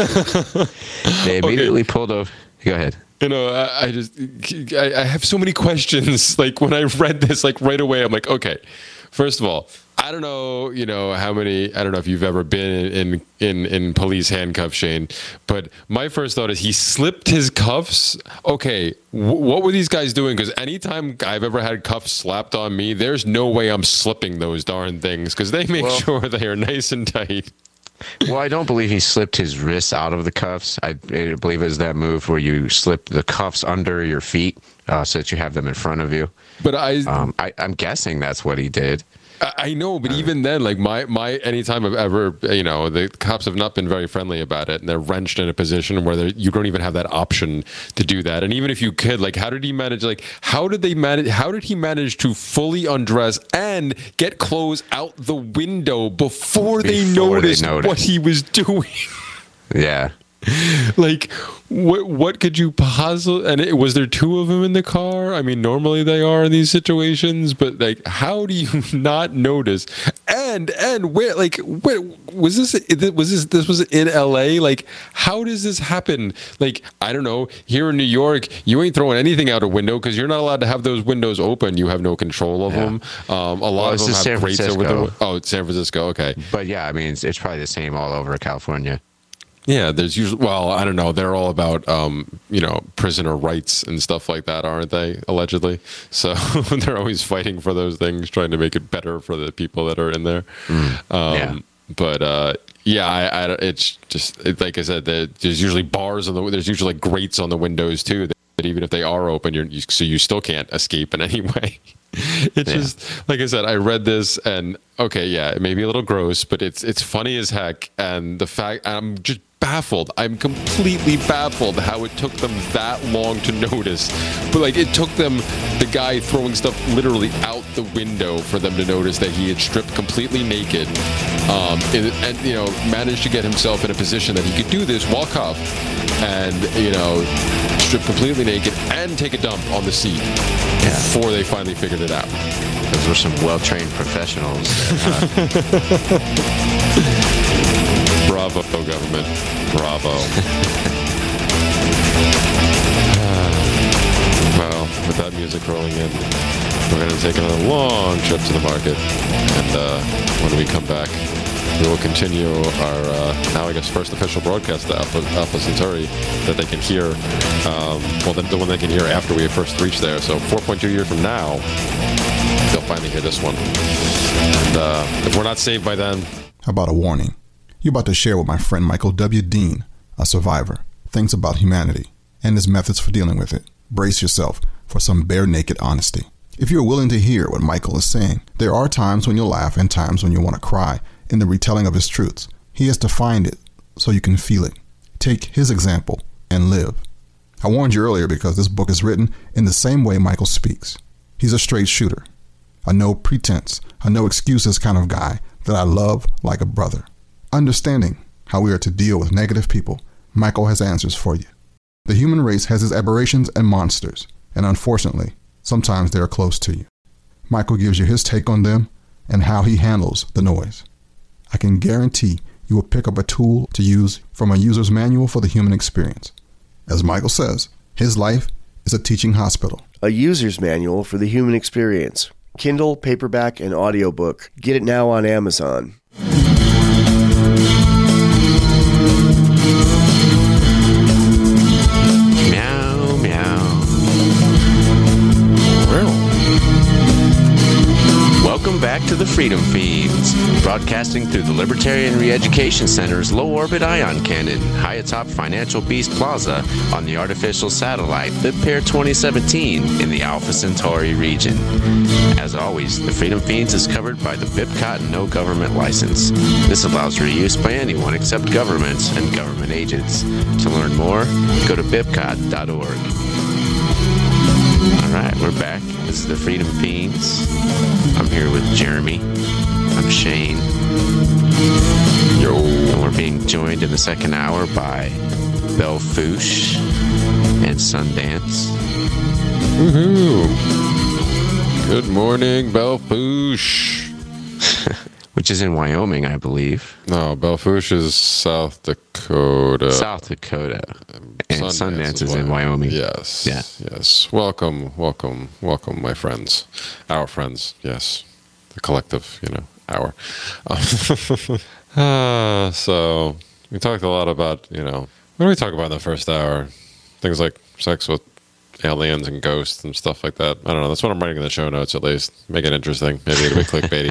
they immediately okay. pulled over. Go ahead. You know, I, I just, I, I have so many questions. Like, when I read this, like, right away, I'm like, okay, first of all, I don't know, you know, how many, I don't know if you've ever been in, in, in police handcuffs, Shane, but my first thought is he slipped his cuffs. Okay, w- what were these guys doing? Because anytime I've ever had cuffs slapped on me, there's no way I'm slipping those darn things because they make well, sure they are nice and tight. Well, I don't believe he slipped his wrists out of the cuffs. I, I believe it was that move where you slip the cuffs under your feet uh, so that you have them in front of you. But I, um, I, I'm guessing that's what he did. I know, but even then, like my, my, anytime I've ever, you know, the cops have not been very friendly about it, and they're wrenched in a position where you don't even have that option to do that. And even if you could, like, how did he manage, like, how did they manage, how did he manage to fully undress and get clothes out the window before, before they, noticed they noticed what he was doing? Yeah. Like, what what could you possibly, and it, was there two of them in the car? I mean, normally they are in these situations, but like, how do you not notice? And and where, like, where was this? Was this this was in L A? Like, how does this happen? Like, I don't know. Here in New York, you ain't throwing anything out a window because you're not allowed to have those windows open. You have no control of yeah. them. Um, a lot well, of them have San grates over the. Oh, it's San Francisco. Okay, but yeah, I mean, it's, it's probably the same all over California. Yeah, there's usually, well, I don't know. They're all about, um, you know, prisoner rights and stuff like that, aren't they, allegedly? So they're always fighting for those things, trying to make it better for the people that are in there. Mm, um, yeah. But, uh, yeah, I, I, it's just, it, like I said, there's usually bars on the, there's usually like grates on the windows, too, that, that even if they are open, you're, you, so you still can't escape in any way. It's yeah. just, like I said, I read this and, okay, yeah, it may be a little gross, but it's it's funny as heck. And the fact, I'm just baffled. I'm completely baffled how it took them that long to notice. But, like, it took them, the guy throwing stuff literally out the window for them to notice that he had stripped completely naked. Um, and, and, you know, managed to get himself in a position that he could do this, walk up and, you know, strip completely naked and take a dump on the seat yeah. before they finally figured it out. Those were some well-trained professionals. Bravo, government. Bravo. Well, with that music rolling in, we're going to take another long trip to the market. And uh, when we come back, we will continue our, uh, now I guess, first official broadcast to Alpha, Alpha Centauri that they can hear, um, well, the, the one they can hear after we first reach there. So four point two years from now, they'll finally hear this one. And uh, if we're not saved by then, how about a warning? You're about to share with my friend Michael W. Dean, a survivor, things about humanity and his methods for dealing with it. Brace yourself for some bare naked honesty. If you're willing to hear what Michael is saying, there are times when you'll laugh and times when you'll want to cry in the retelling of his truths. He has defined it so you can feel it. Take his example and live. I warned you earlier because this book is written in the same way Michael speaks. He's a straight shooter, a no pretense, a no excuses kind of guy that I love like a brother. Understanding how we are to deal with negative people, Michael has answers for you. The human race has its aberrations and monsters, and unfortunately, sometimes they are close to you. Michael gives you his take on them and how he handles the noise. I can guarantee you will pick up a tool to use from a user's manual for the human experience. As Michael says, his life is a teaching hospital. A user's manual for the human experience. Kindle, paperback, and audiobook. Get it now on Amazon. Meow, meow. Welcome back to the Freedom Fiends, broadcasting through the Libertarian Re-Education Center's low-orbit ion cannon, high atop Financial Beast Plaza on the artificial satellite BipPair twenty seventeen in the Alpha Centauri region. As always, the Freedom Fiends is covered by the BIPCOT No Government License. This allows reuse by anyone except governments and government agents. To learn more, go to bipcot dot org. All right, we're back. This is the Freedom Fiends. I'm here with Jeremy. I'm Shane. yo, And we're being joined in the second hour by Belle Fourche and Sundance. woohoo! Good morning, Belle Fourche. Which is in Wyoming, I believe. No, Belle Fourche is South Dakota. South Dakota. And Sundance, Sundance is in Wyoming. Yes. Yeah. Yes. Welcome, welcome, welcome, my friends. Our friends, yes. The collective, you know, our. uh, so, we talked a lot about, you know, what did we talk about in the first hour? Things like sex with aliens and ghosts and stuff like that. I don't know. That's what I'm writing in the show notes, at least. Make it interesting. Maybe it'll be clickbaity.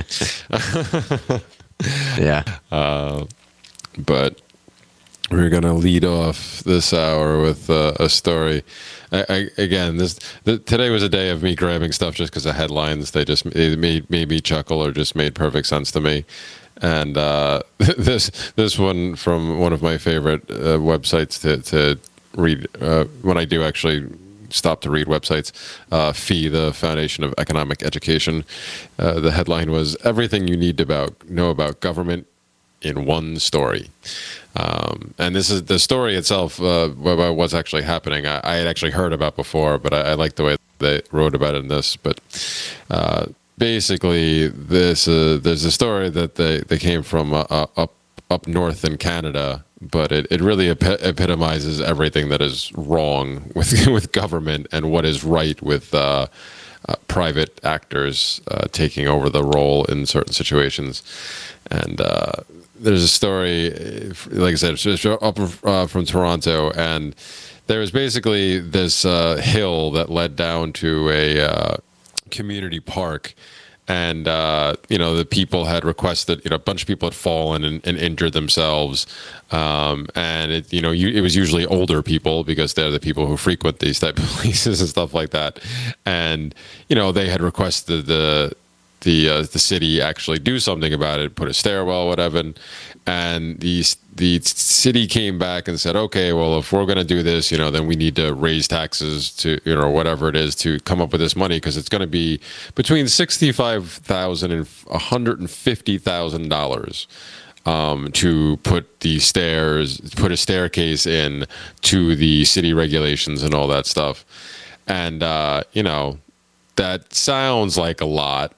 Yeah. Uh, but we're gonna lead off this hour with uh, a story. I, I, again, this the, today was a day of me grabbing stuff just because the headlines they just it made made me chuckle or just made perfect sense to me. And uh, this this one from one of my favorite uh, websites to to read uh, when I do actually stop to read websites. Uh, F E E, the Foundation of Economic Education. Uh, the headline was "Everything You Need to about, Know About Government in One Story." Um, and this is the story itself, uh, about what's actually happening. I, I had actually heard about before, but I, I like the way they wrote about it in this. But uh, basically, this uh, there's a story that they, they came from uh, up up north in Canada, but it, it really ep- epitomizes everything that is wrong with with government and what is right with uh, uh, private actors uh, taking over the role in certain situations. And uh, there's a story, like I said, it's just up uh, from Toronto, and there was basically this uh, hill that led down to a uh, community park. And, uh, you know, the people had requested, you know, a bunch of people had fallen and, and injured themselves. Um, and, it, you know, you, it was usually older people because they're the people who frequent these type of places and stuff like that. And, you know, they had requested the the uh, the city actually do something about it, put a stairwell, whatever. And, and the, the city came back and said, okay, well, if we're going to do this, you know, then we need to raise taxes to, you know, whatever it is to come up with this money, because it's going to be between sixty-five thousand dollars and one hundred fifty thousand dollars um, to put the stairs, put a staircase in to the city regulations and all that stuff. And, uh, you know, that sounds like a lot.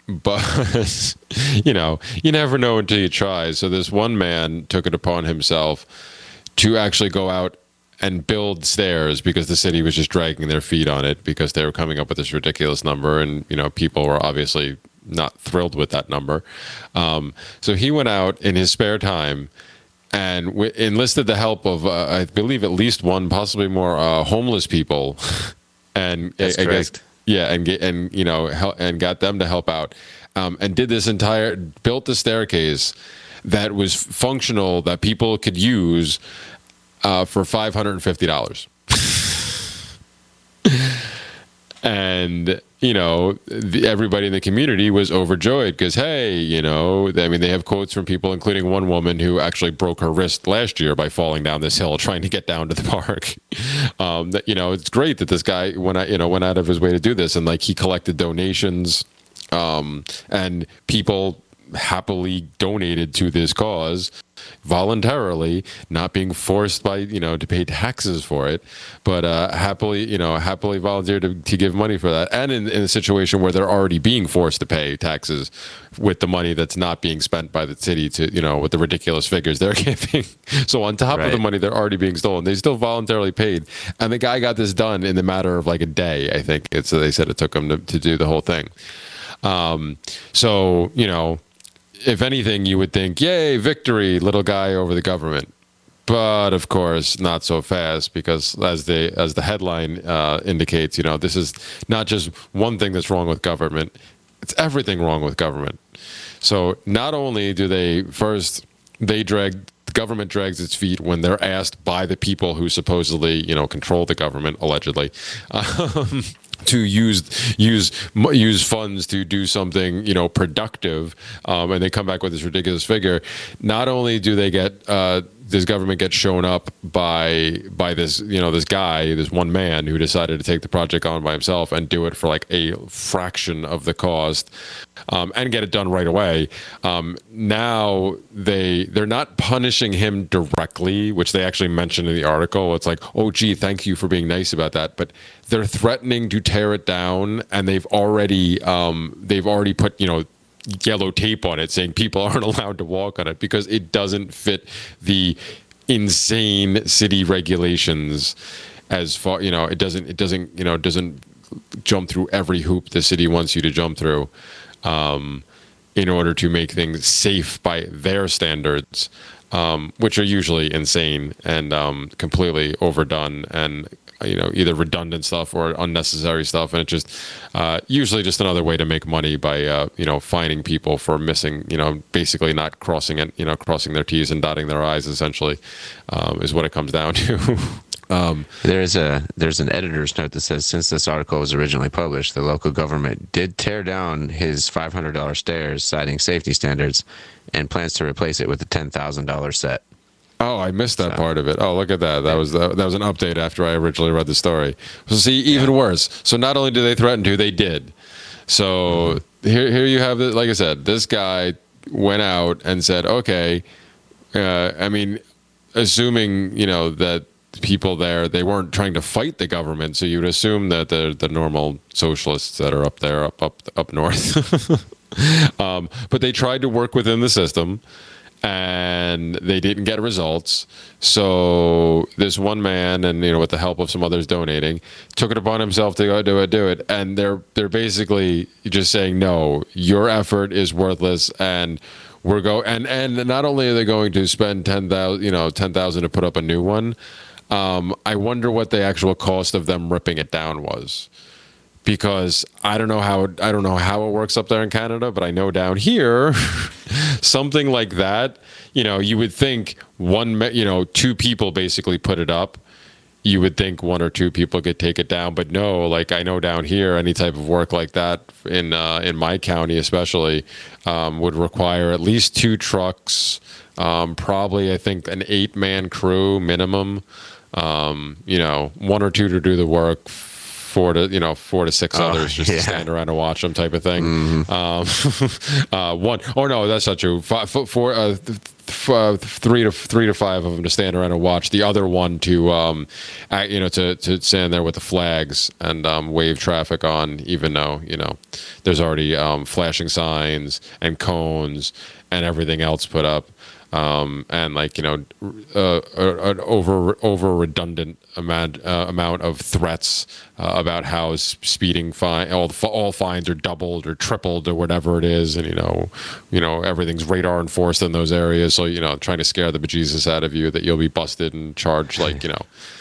But, you know, you never know until you try. So this one man took it upon himself to actually go out and build stairs because the city was just dragging their feet on it because they were coming up with this ridiculous number. And, you know, people were obviously not thrilled with that number. Um, so he went out in his spare time and w- enlisted the help of, uh, I believe, at least one, possibly more uh, homeless people. And That's I, I correct. guess... yeah, and get and you know help, and got them to help out, um, and did this entire built the staircase that was functional that people could use uh, for five hundred and fifty dollars. And, you know, the, everybody in the community was overjoyed because, hey, you know, I mean, they have quotes from people, including one woman who actually broke her wrist last year by falling down this hill trying to get down to the park. Um, that, you know, it's great that this guy went out, you know, went out of his way to do this. And like he collected donations um, and people happily donated to this cause voluntarily, not being forced by, you know, to pay taxes for it, but uh, happily, you know, happily volunteered to, to give money for that. And in, in a situation where they're already being forced to pay taxes with the money that's not being spent by the city to, you know, with the ridiculous figures they're giving. So on top right. of the money they're already being stolen, they still voluntarily paid. And the guy got this done in the matter of like a day, I think. It's, they said it took him to, to do the whole thing. Um, so, you know, if anything, you would think, yay, victory, little guy over the government. But of course, not so fast, because as the as the headline uh, indicates, you know, this is not just one thing that's wrong with government; it's everything wrong with government. So not only do they first they drag the government drags its feet when they're asked by the people who supposedly, you know, control the government, allegedly. Um, to use use use funds to do something, you know, productive, um, and they come back with this ridiculous figure. Not only do they get uh, this government get shown up by by this, you know, this guy, this one man who decided to take the project on by himself and do it for like a fraction of the cost, um, and get it done right away. Um, now they they're not punishing him directly, which they actually mentioned in the article. It's like, oh, gee, thank you for being nice about that, but they're threatening to tear it down, and they've already um, they've already put, you know, yellow tape on it saying people aren't allowed to walk on it because it doesn't fit the insane city regulations. As far, you know, it doesn't it doesn't you know doesn't jump through every hoop the city wants you to jump through, um, in order to make things safe by their standards, um, which are usually insane and um, completely overdone and, you know, either redundant stuff or unnecessary stuff. And it's just uh, usually just another way to make money by, uh, you know, fining people for missing, you know, basically not crossing it, you know, crossing their T's and dotting their I's, essentially, um, is what it comes down to. um, there's a there's an editor's note that says, since this article was originally published, the local government did tear down his five hundred dollars stairs, citing safety standards, and plans to replace it with a ten thousand dollars set. Oh, I missed that so, part of it. Oh, look at that. That was the, that was an update after I originally read the story. So see, even yeah. worse. So not only did they threaten to, they did. So mm-hmm. here, here you have the, like I said, this guy went out and said, okay, uh, I mean, assuming, you know, that people there, they weren't trying to fight the government, so you would assume that they're the normal socialists that are up there, up up up north. um, but they tried to work within the system, and they didn't get results. So this one man, and, you know, with the help of some others donating, took it upon himself to go do it, do it. And they're they're basically just saying, no, your effort is worthless, and we're go and and not only are they going to spend ten thousand, you know, ten thousand to put up a new one. Um, I wonder what the actual cost of them ripping it down was. Because I don't know how I don't know how it works up there in Canada, but I know down here, something like that, you know, you would think one, you know, two people basically put it up. You would think one or two people could take it down, but no. Like, I know down here, any type of work like that in uh, in my county, especially, um, would require at least two trucks, um, probably I think an eight man crew minimum. Um, you know, one or two to do the work. Four to you know four to six oh, others just yeah. to stand around and watch them, type of thing. Mm-hmm. Um, uh, one oh no, that's not true. Five, four, uh, th- uh, three to three to five of them to stand around and watch. The other one to um, act, you know to to stand there with the flags and um, wave traffic on, even though you know there's already um, flashing signs and cones and everything else put up. Um, and like, you know, uh, an over over redundant amount uh, amount of threats uh, about how speeding fine all all fines are doubled or tripled or whatever it is, and you know, you know everything's radar enforced in those areas. So you know, trying to scare the bejesus out of you that you'll be busted and charged like you know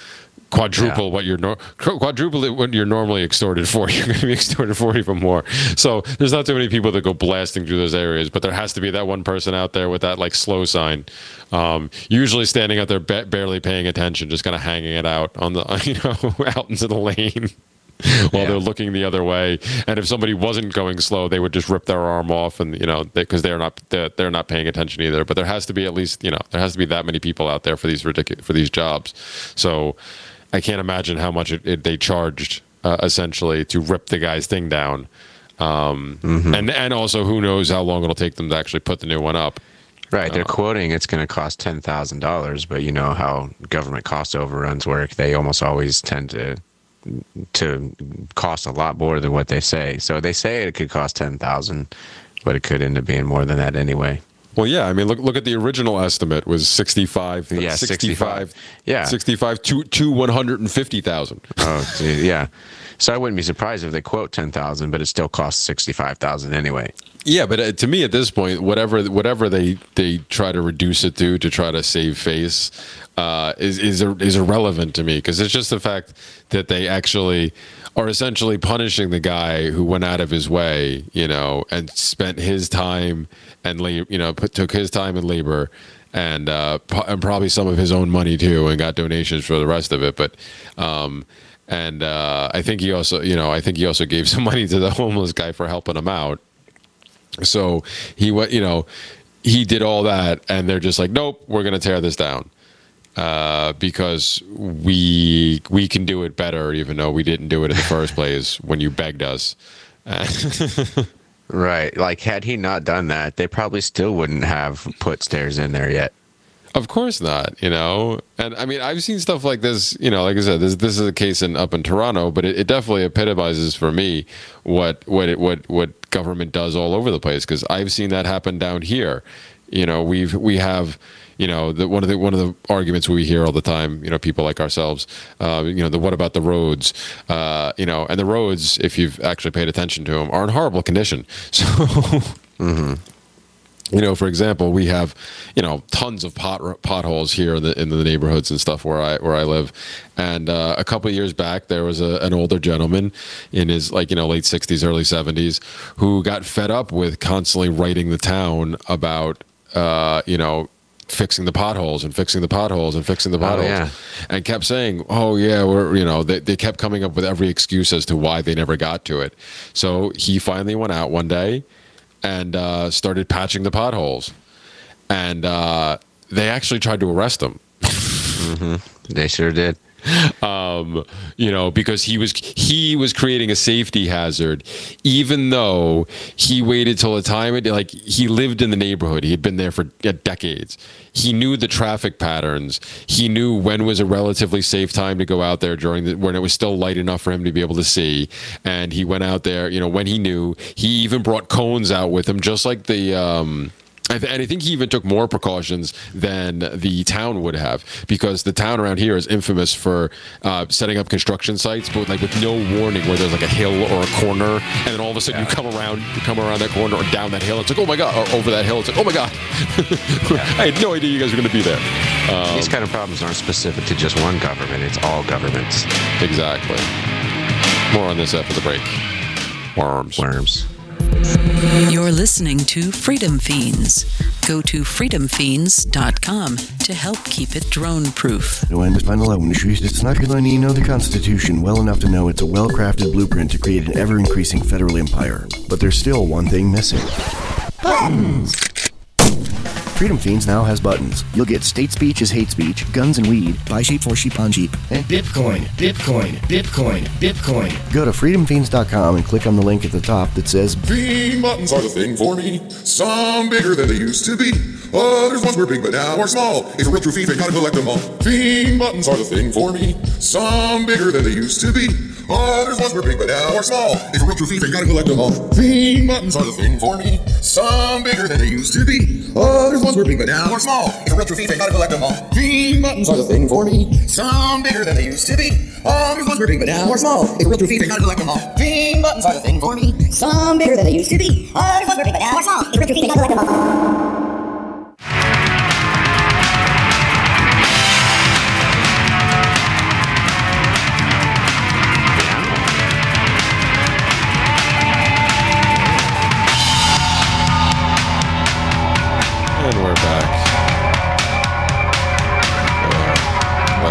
quadruple Yeah. what you're nor- quadruple what you're normally extorted for. You're going to be extorted for even more. So there's not too many people that go blasting through those areas, but there has to be that one person out there with that like slow sign, um, usually standing out there ba- barely paying attention, just kind of hanging it out on the you know out into the lane. While Yeah. they're looking the other way, and if somebody wasn't going slow, they would just rip their arm off, and you know, because they, they're not they're, they're not paying attention either. But there has to be at least you know there has to be that many people out there for these ridiculous for these jobs. So I can't imagine how much it, it, they charged uh, essentially to rip the guy's thing down, um, mm-hmm. and and also who knows how long it'll take them to actually put the new one up. Right, they're Uh, quoting it's going to cost ten thousand dollars, but you know how government cost overruns work. They almost always tend to. to cost a lot more than what they say. So they say it could cost ten thousand, but it could end up being more than that anyway. Well, yeah, I mean, look look at the original estimate was sixty-five. Yeah, sixty-five. Yeah. sixty-five to to one hundred fifty thousand. Oh, gee, yeah. So I wouldn't be surprised if they quote ten thousand, but it still costs sixty-five thousand anyway. Yeah, but uh, to me at this point, whatever whatever they, they try to reduce it to to try to save face uh, is is is irrelevant to me, because it's just the fact that they actually are essentially punishing the guy who went out of his way, you know, and spent his time and la- you know put, took his time and labor and uh, pro- and probably some of his own money too, and got donations for the rest of it, but. Um, And uh, I think he also, you know, I think he also gave some money to the homeless guy for helping him out. So he went, you know, he did all that, and they're just like, nope, we're going to tear this down uh, because we we can do it better, even though we didn't do it in the first place when you begged us. Right. Like, had he not done that, they probably still wouldn't have put stairs in there yet. Of course not, you know. And I mean, I've seen stuff like this, you know, like I said, this this is a case in up in Toronto, but it, it definitely epitomizes for me what what it, what what government does all over the place, because I've seen that happen down here. You know, we've we have, you know, the one of the one of the arguments we hear all the time, you know, people like ourselves, uh, you know, the what about the roads, uh, you know, and the roads, if you've actually paid attention to them, are in horrible condition. So. mm-hmm. You know, for example, we have, you know, tons of pot potholes here in the in the neighborhoods and stuff where I where I live. And uh, a couple of years back, there was a, an older gentleman in his like you know late sixties, early seventies, who got fed up with constantly writing the town about uh, you know. fixing the potholes and fixing the potholes and fixing the potholes, oh, yeah. and kept saying, "Oh yeah, we're you know." They they kept coming up with every excuse as to why they never got to it. So he finally went out one day and uh, started patching the potholes, and uh, they actually tried to arrest him. Mm-hmm. They sure did. Um, you know, because he was he was creating a safety hazard, even though he waited till the time it like he lived in the neighborhood. He had been there for uh, decades. He knew the traffic patterns. He knew when was a relatively safe time to go out there during the, when it was still light enough for him to be able to see. And he went out there, you know, when he knew. He even brought cones out with him, just like the. Um, I th- and I think he even took more precautions than the town would have, because the town around here is infamous for uh, setting up construction sites, but like with no warning, where there's like a hill or a corner, and then all of a sudden yeah. you come around, you come around that corner or down that hill. It's like, oh my god, or over that hill. It's like, oh my god, yeah. I had no idea you guys were going to be there. Um, These kind of problems aren't specific to just one government; it's all governments. Exactly. More on this after the break. Worms. Worms. You're listening to Freedom Fiends. Go to freedom fiends dot com to help keep it drone-proof. When the final industries, it's not going to know the Constitution well enough to know it's a well-crafted blueprint to create an ever-increasing federal empire. But there's still one thing missing. Buttons! Freedom Fiends now has buttons. You'll get state speech is hate speech, guns and weed, buy sheep for sheep on Jeep, and Bitcoin, Bitcoin, Bitcoin, Bitcoin. Go to freedom fiends dot com and click on the link at the top that says Fiend buttons are the thing for me. Some bigger than they used to be. Others once were big but now are small. It's a real true thief, ain't gotta collect them all. Fiend buttons are the thing for me. Some bigger than they used to be. Others once were big but now are small. It's a real true thief, ain't gotta collect them all. Fiend buttons are the thing for me. Some bigger than they used to be. Others once were big but now are small. It's a real true thief, ain't gotta collect them all. Fiend buttons are the thing for me. Some bigger than they used to be. Others once were big but now are small. It's a real true thief, ain't gotta collect them all. Fiend buttons are the thing for me. Some bigger than they used to be. Others once were big but now are small. It's a real true thief, ain't gotta collect them all.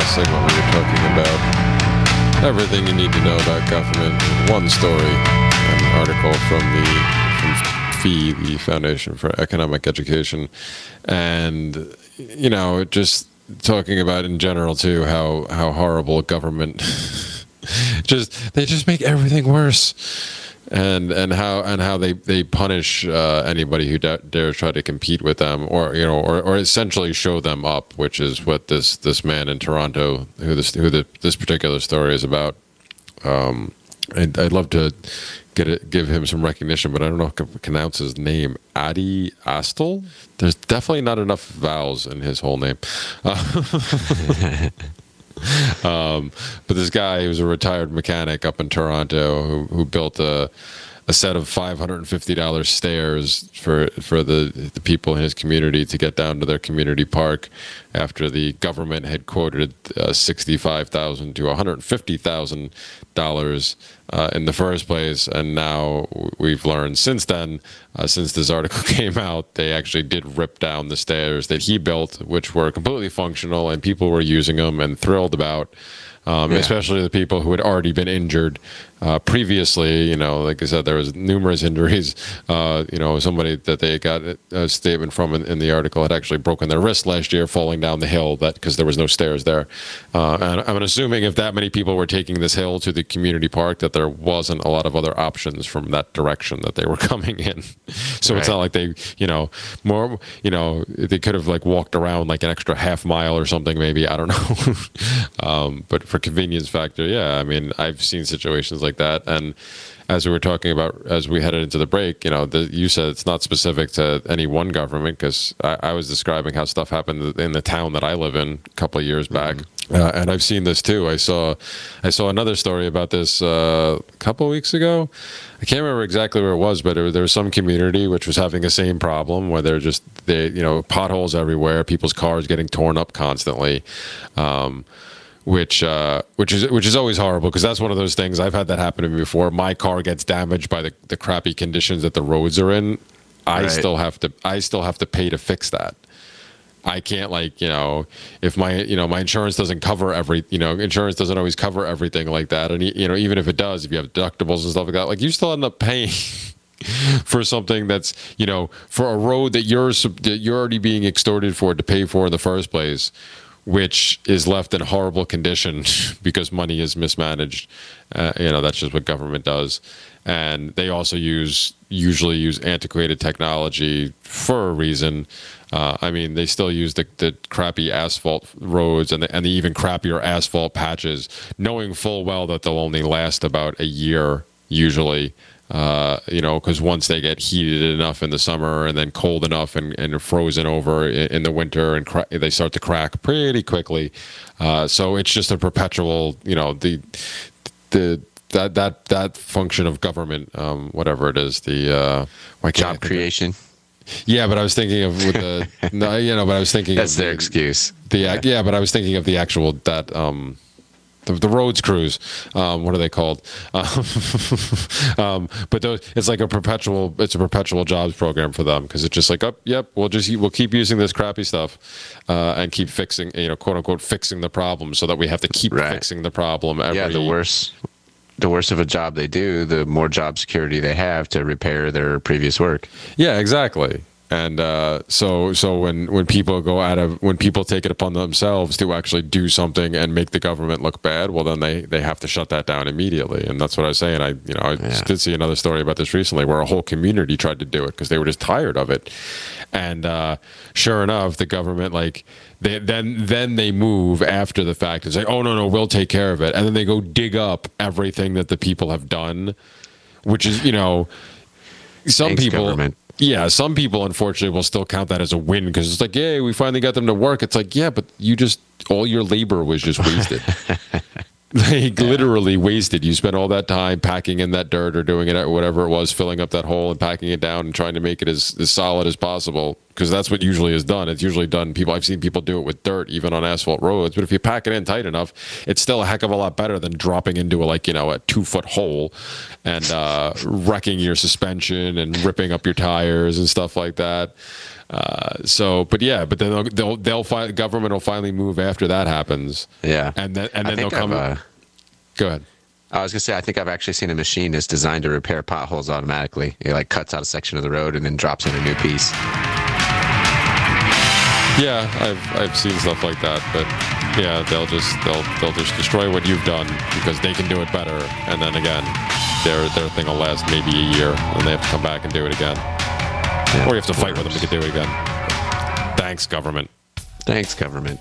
last segment we were talking about everything you need to know about government. One story, an article from the from F E E, the Foundation for Economic Education, and you know, just talking about in general too how how horrible government just they just make everything worse. And and how and how they they punish uh, anybody who da- dares try to compete with them, or you know, or, or essentially show them up, which is what this this man in Toronto, who this who the, this particular story is about. Um, I'd, I'd love to get it, give him some recognition, but I don't know if I can pronounce his name. Adi Astel. There's definitely not enough vowels in his whole name. Uh, Um, but this guy, he was a retired mechanic up in Toronto who, who built a, a set of five hundred fifty dollars stairs for for the, the people in his community to get down to their community park after the government had quoted uh, sixty-five thousand dollars to one hundred fifty thousand dollars uh, in the first place. And now we've learned since then, uh, since this article came out, they actually did rip down the stairs that he built, which were completely functional, and people were using them and thrilled about. Um, yeah. Especially the people who had already been injured uh, previously. You know, like I said, there was numerous injuries. Uh, you know, somebody that they got a statement from in, in the article had actually broken their wrist last year falling down the hill that because there was no stairs there. Uh, and I'm assuming if that many people were taking this hill to the community park, that there wasn't a lot of other options from that direction that they were coming in. So right. It's not like they, you know, more, you know, they could have like walked around like an extra half mile or something, maybe. I don't know. um, but for convenience factor, yeah, I mean, I've seen situations like that. And as we were talking about as we headed into the break, you know, the, you said it's not specific to any one government, because I, I was describing how stuff happened in the town that I live in a couple of years back. Mm-hmm. Uh, and I've seen this too. I saw I saw another story about this uh, a couple of weeks ago. I can't remember exactly where it was, but it, there was some community which was having the same problem where they're just, they, you know, potholes everywhere, people's cars getting torn up constantly. Um, Which uh, which is which is always horrible, because that's one of those things. I've had that happen to me before. My car gets damaged by the, the crappy conditions that the roads are in. I right. still have to I still have to pay to fix that. I can't, like, you know, if my you know my insurance doesn't cover every you know insurance doesn't always cover everything like that, and you know even if it does, if you have deductibles and stuff like that, like you still end up paying for something that's, you know, for a road that you're that you're already being extorted for to pay for in the first place, which is left in horrible condition because money is mismanaged. Uh, you know, that's just what government does. And they also use, usually use antiquated technology for a reason. Uh, I mean, they still use the, the crappy asphalt roads and the, and the even crappier asphalt patches, knowing full well that they'll only last about a year usually. Uh, you know, because once they get heated enough in the summer and then cold enough and, and frozen over in, in the winter, and cra- they start to crack pretty quickly. Uh, so it's just a perpetual, you know, the the that that that function of government, um, whatever it is, the uh, why can't job creation. Yeah, but I was thinking of with the no, you know, but I was thinking that's of their the, excuse. The yeah. yeah, but I was thinking of the actual that. Um, The, the roads crews, um, what are they called? Um, um, but those, it's like a perpetual, it's a perpetual jobs program for them, because it's just like, oh, yep, we'll just we'll keep using this crappy stuff uh, and keep fixing, you know, quote unquote, fixing the problem, so that we have to keep right. fixing the problem. Every, yeah, the worse, the worse of a job they do, the more job security they have to repair their previous work. Yeah, exactly. And uh, so, so when, when people go out of when people take it upon themselves to actually do something and make the government look bad, well, then they, they have to shut that down immediately. And that's what I was saying. I you know I yeah. did see another story about this recently, where a whole community tried to do it because they were just tired of it. And uh, sure enough, the government, like they, then then they move after the fact and say, oh no no we'll take care of it, and then they go dig up everything that the people have done, which is, you know, some Thanks, people. Government. Yeah, some people, unfortunately, will still count that as a win, because it's like, yay, we finally got them to work. It's like, yeah, but you just, all your labor was just wasted. Like, yeah. Literally wasted. You spent all that time packing in that dirt or doing it, or whatever it was, filling up that hole and packing it down and trying to make it as, as solid as possible, because that's what usually is done. It's usually done. People, I've seen people do it with dirt, even on asphalt roads. But if you pack it in tight enough, it's still a heck of a lot better than dropping into a, like, you know, a two foot hole and uh, wrecking your suspension and ripping up your tires and stuff like that. Uh, so, but yeah, but then they'll they'll, they'll fi- government will finally move after that happens. Yeah, and then and I then they'll think come. I've, uh, Go ahead. I was gonna say I think I've actually seen a machine that's designed to repair potholes automatically. It like cuts out a section of the road and then drops in a new piece. Yeah, I've I've seen stuff like that, but yeah, they'll just they'll they'll just destroy what you've done because they can do it better, and then again, their their thing will last maybe a year, and they have to come back and do it again, yeah, or you have to fight with them to do it again. Thanks, government. Thanks, government.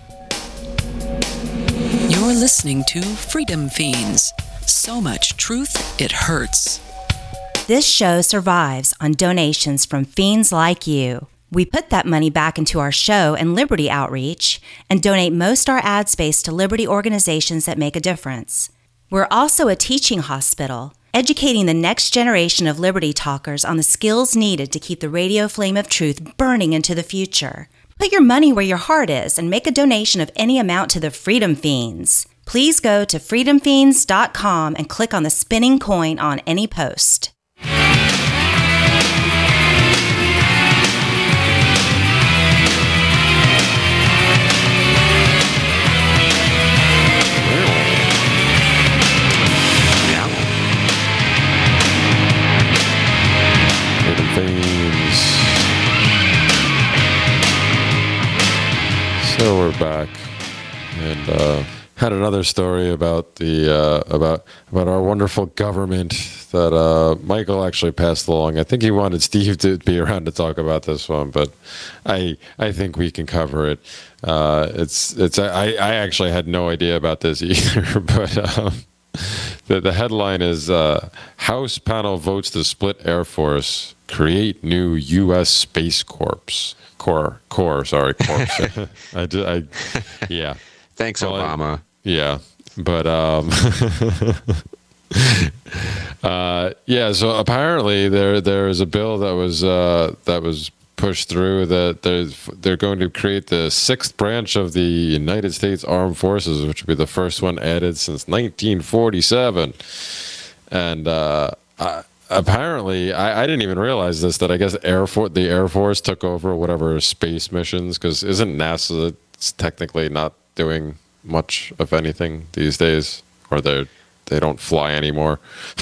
You're listening to Freedom Fiends. So much truth, it hurts. This show survives on donations from fiends like you. We put that money back into our show and Liberty outreach and donate most our ad space to Liberty organizations that make a difference. We're also a teaching hospital, educating the next generation of Liberty talkers on the skills needed to keep the radio flame of truth burning into the future. Put your money where your heart is and make a donation of any amount to the Freedom Fiends. Please go to freedom fiends dot com and click on the spinning coin on any post. Freedom Fiends. So we're back, and uh, had another story about the uh, about about our wonderful government that uh, Michael actually passed along. I think he wanted Steve to be around to talk about this one, but I I think we can cover it. Uh, it's it's I, I actually had no idea about this either, but um, the the headline is uh, House panel votes to split Air Force, create new U S Space Corps. Corps, Corps, sorry, Corps. I, did, I, yeah. Thanks, well, Obama. I, yeah, but um, uh, yeah. So apparently there there is a bill that was uh, that was pushed through that they're they're going to create the sixth branch of the United States Armed Forces, which would be the first one added since nineteen forty-seven, and uh, I, apparently, I, I didn't even realize this, that I guess Air Force, the Air Force took over whatever space missions, because isn't NASA technically not doing much of anything these days, or they they don't fly anymore?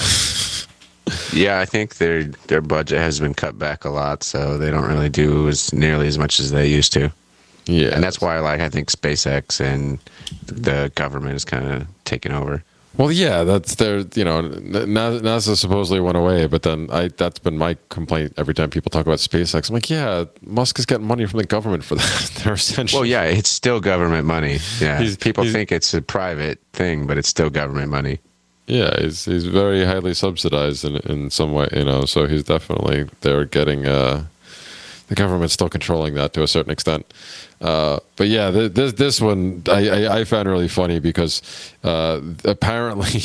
Yeah, I think their their budget has been cut back a lot, so they don't really do as nearly as much as they used to. Yeah, and that's why, like, I think SpaceX and the government is kind of taking over. Well, yeah, that's their, you know, NASA supposedly went away, but then I that's been my complaint every time people talk about SpaceX. I'm like, yeah, Musk is getting money from the government for that. They're essentially. Well, yeah, it's still government money. Yeah, he's, people he's, think it's a private thing, but it's still government money. Yeah, he's he's very highly subsidized in in some way, you know. So he's definitely they're getting uh, the government's still controlling that to a certain extent. Uh, but yeah, th- this this one I, I, I found really funny because uh, apparently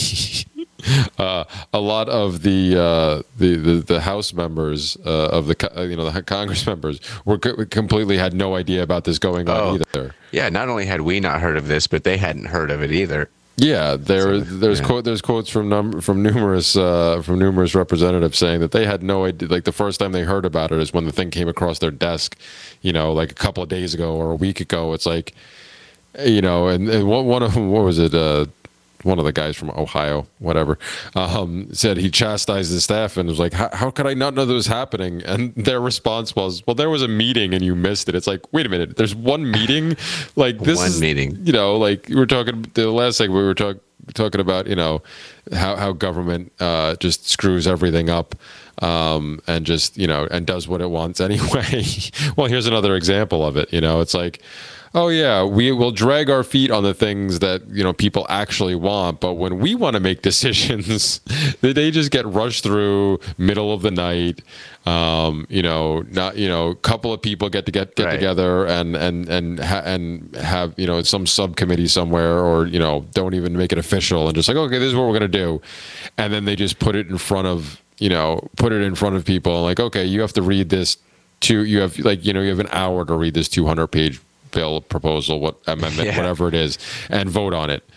uh, a lot of the, uh, the the the House members uh, of the uh, you know the Congress members were co- completely had no idea about this going on oh, either. Yeah, not only had we not heard of this, but they hadn't heard of it either. Yeah, there So, there's yeah. quote there's quotes from num- from numerous uh, from numerous representatives saying that they had no idea. Like the first time they heard about it is when the thing came across their desk, you know, like a couple of days ago or a week ago. It's like, you know, and, and one one of what was it? Uh, one of the guys from Ohio, whatever, um, said he chastised his staff and was like, how could I not know this was happening? And their response was, well, there was a meeting and you missed it. It's like, wait a minute, there's one meeting? Like this one is, meeting. You know, like we were talking, the last segment we were talking, talking about, you know, how, how government uh, just screws everything up um, and just, you know, and does what it wants anyway. Well, here's another example of it. You know, it's like, oh yeah, we will drag our feet on the things that, you know, people actually want, but when we want to make decisions, they just get rushed through middle of the night. Um, you know, not you know, a couple of people get to get get Right. together and and and ha- and have you know some subcommittee somewhere, or you know, don't even make it official and just like, okay, this is what we're gonna do, and then they just put it in front of you know, put it in front of people and like, okay, you have to read this. To you have like you know you have an hour to read this two hundred page bill proposal, what amendment, Yeah. whatever it is, and vote on it.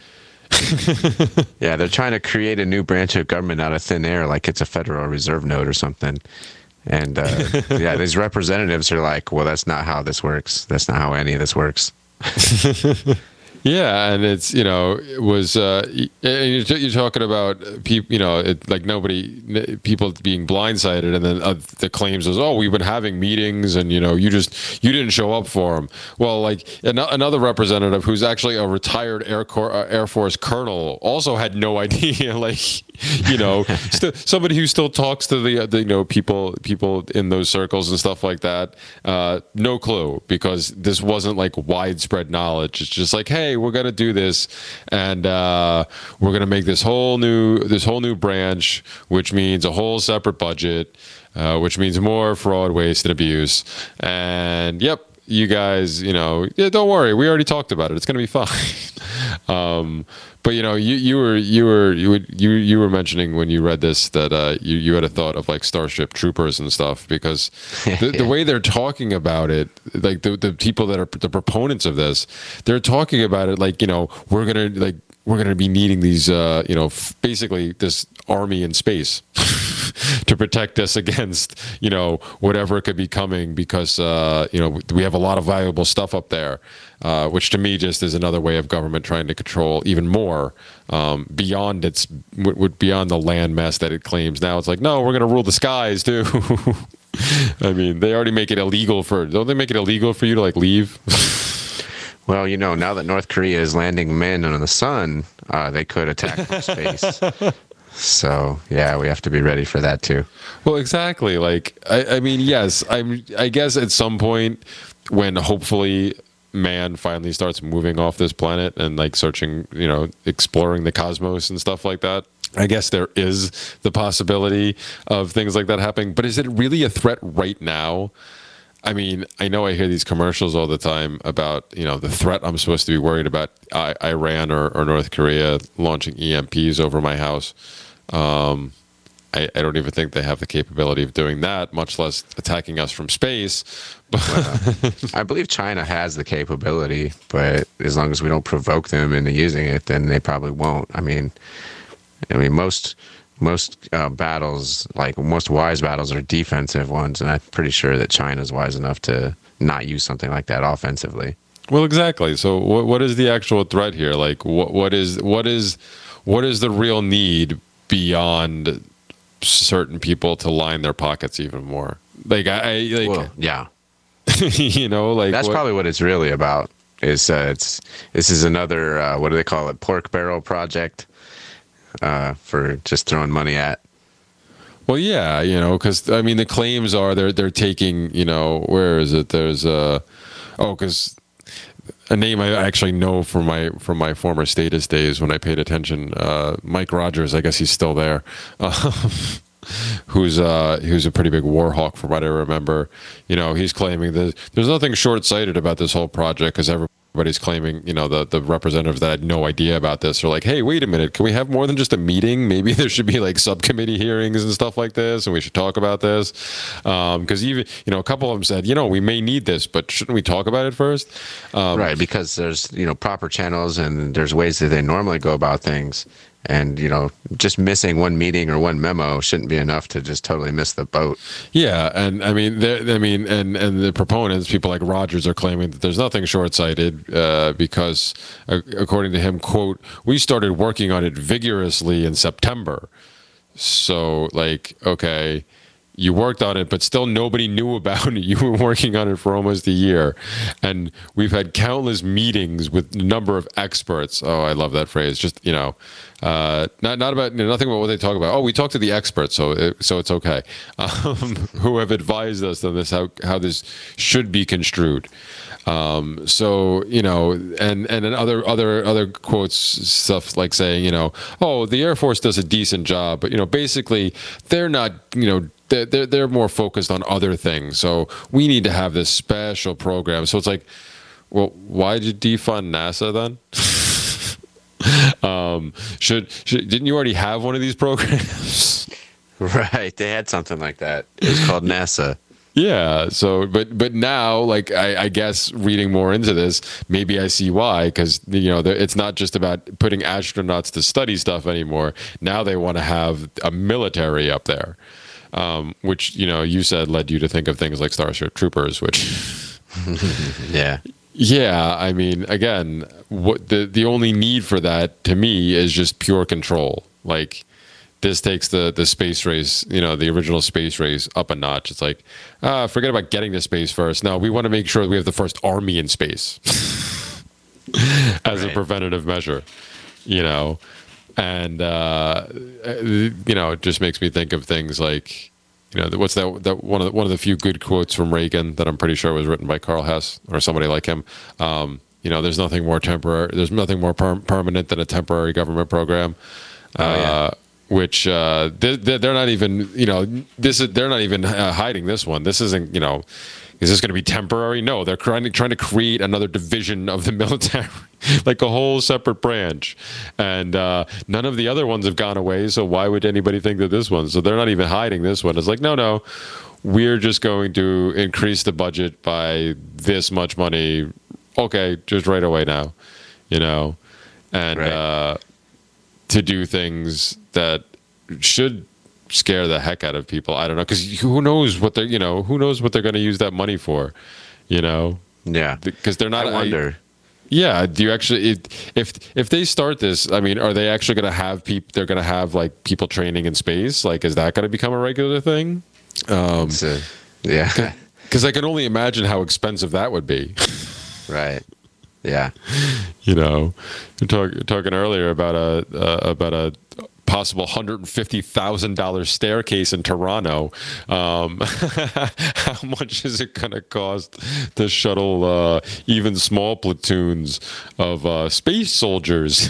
Yeah, they're trying to create a new branch of government out of thin air, like it's a Federal Reserve note or something. And uh, yeah, these representatives are like, well, that's not how this works. That's not how any of this works. Yeah, and it's, you know, it was uh, and you're, you're talking about people, you know, it, like nobody, people being blindsided, and then uh, the claims was, oh, we've been having meetings, and you know, you just you didn't show up for them. Well, like an- another representative who's actually a retired Air Corps, uh, Air Force colonel also had no idea. Like, you know, st- somebody who still talks to the, the you know people people in those circles and stuff like that, uh, no clue, because this wasn't like widespread knowledge. It's just like, hey, we're gonna do this, and uh, we're gonna make this whole new this whole new branch, which means a whole separate budget, uh, which means more fraud, waste, and abuse. And yep, you guys, you know, yeah, don't worry, we already talked about it. It's gonna be fine. um, But you know, you, you were you were you would, you you were mentioning when you read this that uh, you you had a thought of like Starship Troopers and stuff, because the, the way they're talking about it, like the the people that are the proponents of this, they're talking about it like, you know, we're gonna like we're gonna be needing these uh, you know f- basically this army in space to protect us against, you know, whatever could be coming, because uh, you know, we have a lot of valuable stuff up there. Uh, which to me just is another way of government trying to control even more um, beyond its w- w- beyond the land mass that it claims. Now it's like, no, we're going to rule the skies too. I mean, they already make it illegal for don't they make it illegal for you to like leave? Well, you know, now that North Korea is landing men on the sun, uh, they could attack from space. So yeah, we have to be ready for that too. Well, exactly. Like I, I mean, yes, I'm. I guess at some point when hopefully man finally starts moving off this planet and like searching, you know, exploring the cosmos and stuff like that, I guess there is the possibility of things like that happening. But is it really a threat right now? I mean, I know I hear these commercials all the time about, you know, the threat I'm supposed to be worried about I- Iran or, or North Korea launching E M Ps over my house. Um, I, I don't even think they have the capability of doing that, much less attacking us from space. Well, I believe China has the capability, but as long as we don't provoke them into using it, then they probably won't. I mean, I mean most most uh, battles, like most wise battles, are defensive ones, and I'm pretty sure that China's wise enough to not use something like that offensively. Well, exactly. So, what what is the actual threat here? Like, what what is what is what is the real need beyond certain people to line their pockets even more? Like, I, I like, well, yeah. you know, like that's what, probably what it's really about. Is uh, it's this is another uh, what do they call it? Pork barrel project uh, for just throwing money at. Well, yeah, you know, because I mean, the claims are they're they're taking, you know, where is it? There's uh, oh, because a name I actually know from my from my former status days when I paid attention, uh, Mike Rogers. I guess he's still there. Um, who's uh who's a pretty big war hawk from what I remember. You know, he's claiming that there's nothing short-sighted about this whole project, because everybody's claiming, you know, the the representatives that had no idea about this are like, hey, wait a minute, can we have more than just a meeting? Maybe there should be like subcommittee hearings and stuff like this, and we should talk about this, um because even, you know, a couple of them said, you know, we may need this, but shouldn't we talk about it first? Um, right, because there's, you know, proper channels and there's ways that they normally go about things. And, you know, just missing one meeting or one memo shouldn't be enough to just totally miss the boat. Yeah, and I mean, I mean, and and the proponents, people like Rogers, are claiming that there's nothing short-sighted uh, because, uh, according to him, quote, we started working on it vigorously in September. So, like, okay, you worked on it, but still nobody knew about it. You were working on it for almost a year. And we've had countless meetings with a number of experts. Oh, I love that phrase. Just, you know, uh, not not about, you know, nothing about what they talk about. Oh, we talked to the experts, so it, so it's okay. Um, who have advised us on this, how, how this should be construed. Um, so, you know, and, and then other, other, other quotes, stuff like saying, you know, oh, the Air Force does a decent job, but, you know, basically they're not, you know, they're, they're, they're more focused on other things. So we need to have this special program. So it's like, well, why did you defund NASA then? um, should, should, didn't you already have one of these programs? Right. They had something like that. It was called NASA. Yeah. So, but but now, like, I, I guess reading more into this, maybe I see why. Because, you know, it's not just about putting astronauts to study stuff anymore. Now they want to have a military up there, um, which, you know, you said led you to think of things like Starship Troopers, which, yeah, yeah. I mean, again, what the the only need for that to me is just pure control. Like, this takes the the space race, you know, the original space race up a notch. It's like, uh, forget about getting to space first. No, we want to make sure that we have the first army in space as right. a preventative measure, you know. And, uh, you know, it just makes me think of things like, you know, what's that, that one of the, one of the few good quotes from Reagan that I'm pretty sure was written by Carl Hess or somebody like him. Um, you know, there's nothing more temporary, there's nothing more per- permanent than a temporary government program. Oh, uh, yeah. Which uh, they're, they're not even, you know, this is, they're not even uh, hiding this one. This isn't, you know, is this going to be temporary? No, they're trying to, trying to create another division of the military, like a whole separate branch. And uh, none of the other ones have gone away, so why would anybody think that this one? So they're not even hiding this one. It's like, no, no, we're just going to increase the budget by this much money. Okay, just right away now, you know, and right. uh, to do things that should scare the heck out of people. I don't know, because who knows what they're, you know, who knows what they're going to use that money for, you know? Yeah, because they're not. I wonder. I, yeah, do you actually? If if they start this, I mean, are they actually going to have people? They're going to have like people training in space. Like, is that going to become a regular thing? Um, a, yeah, because I can only imagine how expensive that would be. Right. Yeah. You know, you're, talk, you're talking earlier about a uh, about a possible one hundred fifty thousand dollars staircase in Toronto. Um, how much is it going to cost to shuttle uh, even small platoons of uh, space soldiers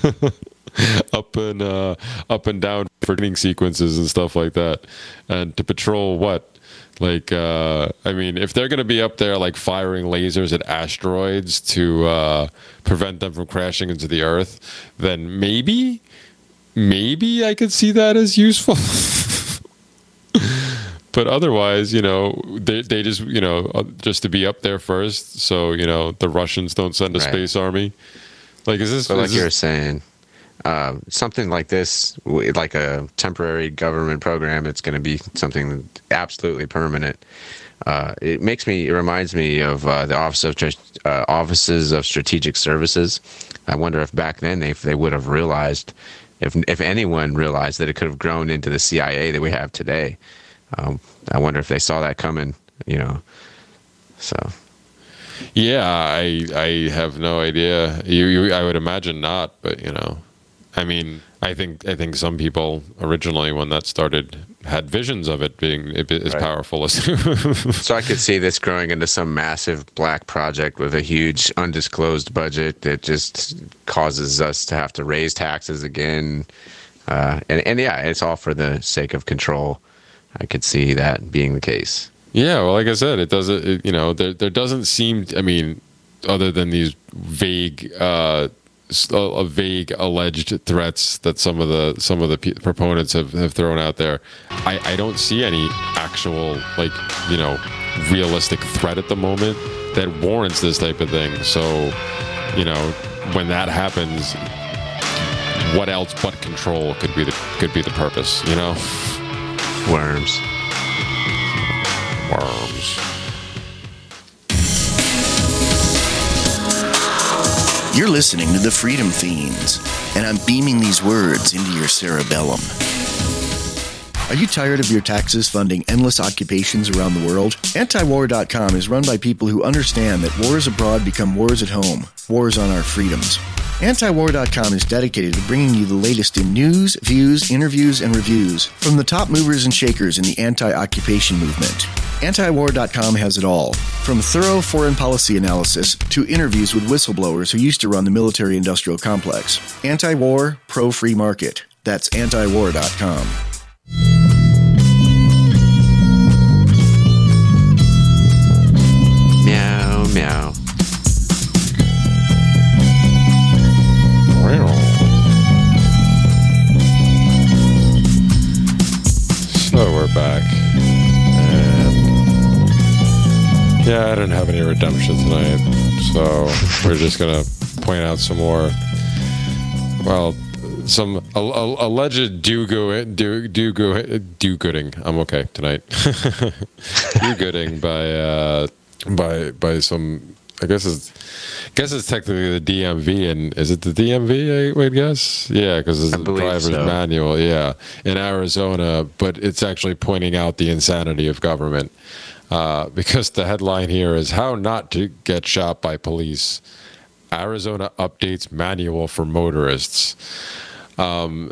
up and uh, up and down for training sequences and stuff like that, and to patrol what? Like, uh, I mean, if they're going to be up there, like, firing lasers at asteroids to uh, prevent them from crashing into the Earth, then maybe, maybe I could see that as useful. But otherwise, you know, they they just, you know, just to be up there first, so, you know, the Russians don't send a right. space army. Like, is this... But like is you were this, saying... Uh, something like this, like a temporary government program, it's going to be something absolutely permanent. Uh, it makes me, it reminds me of uh, the Office of uh, Offices of Strategic Services. I wonder if back then they they would have realized, if if anyone realized that it could have grown into the C I A that we have today. Um, I wonder if they saw that coming, you know. So. Yeah, I I have no idea. You, you I would imagine not, but you know. I mean, I think I think some people originally, when that started, had visions of it being as right. powerful as. So I could see this growing into some massive black project with a huge undisclosed budget that just causes us to have to raise taxes again, uh, and and yeah, it's all for the sake of control. I could see that being the case. Yeah, well, like I said, it doesn't. It, you know, there there doesn't seem. I mean, other than these vague. Uh, A vague alleged threats that some of the some of the p- proponents have, have thrown out there, I, I don't see any actual, like, you know, realistic threat at the moment that warrants this type of thing. So, you know, when that happens, what else but control could be the could be the purpose, you know? Worms. Worms. You're listening to the Freedom Fiends, and I'm beaming these words into your cerebellum. Are you tired of your taxes funding endless occupations around the world? anti war dot com is run by people who understand that wars abroad become wars at home, wars on our freedoms. anti war dot com is dedicated to bringing you the latest in news, views, interviews, and reviews from the top movers and shakers in the anti-occupation movement. anti war dot com has it all, from thorough foreign policy analysis to interviews with whistleblowers who used to run the military-industrial complex. Anti-war, pro-free market. That's anti war dot com. Meow, meow. So we're back. Yeah, I didn't have any redemption tonight, so we're just going to point out some more, well, some a, a, alleged do go do do go do gooding. I'm okay tonight. do gooding by uh, by by some. I guess it's I guess it's technically the D M V, and is it the D M V? I would guess. Yeah, because it's I the believe driver's so. manual. Yeah, in Arizona, but it's actually pointing out the insanity of government. Uh, because the headline here is "How Not to Get Shot by Police." Arizona updates manual for motorists. Um,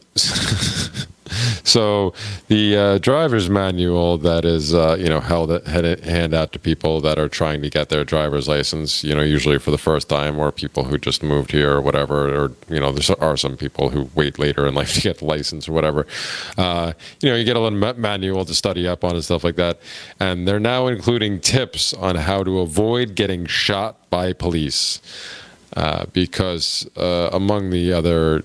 so the uh, driver's manual that is, uh, you know, held head, hand out to people that are trying to get their driver's license, you know, usually for the first time, or people who just moved here or whatever, or, you know, there are some people who wait later in life to get the license or whatever. Uh, you know, you get a little manual to study up on and stuff like that. And they're now including tips on how to avoid getting shot by police. Uh, because uh, among the other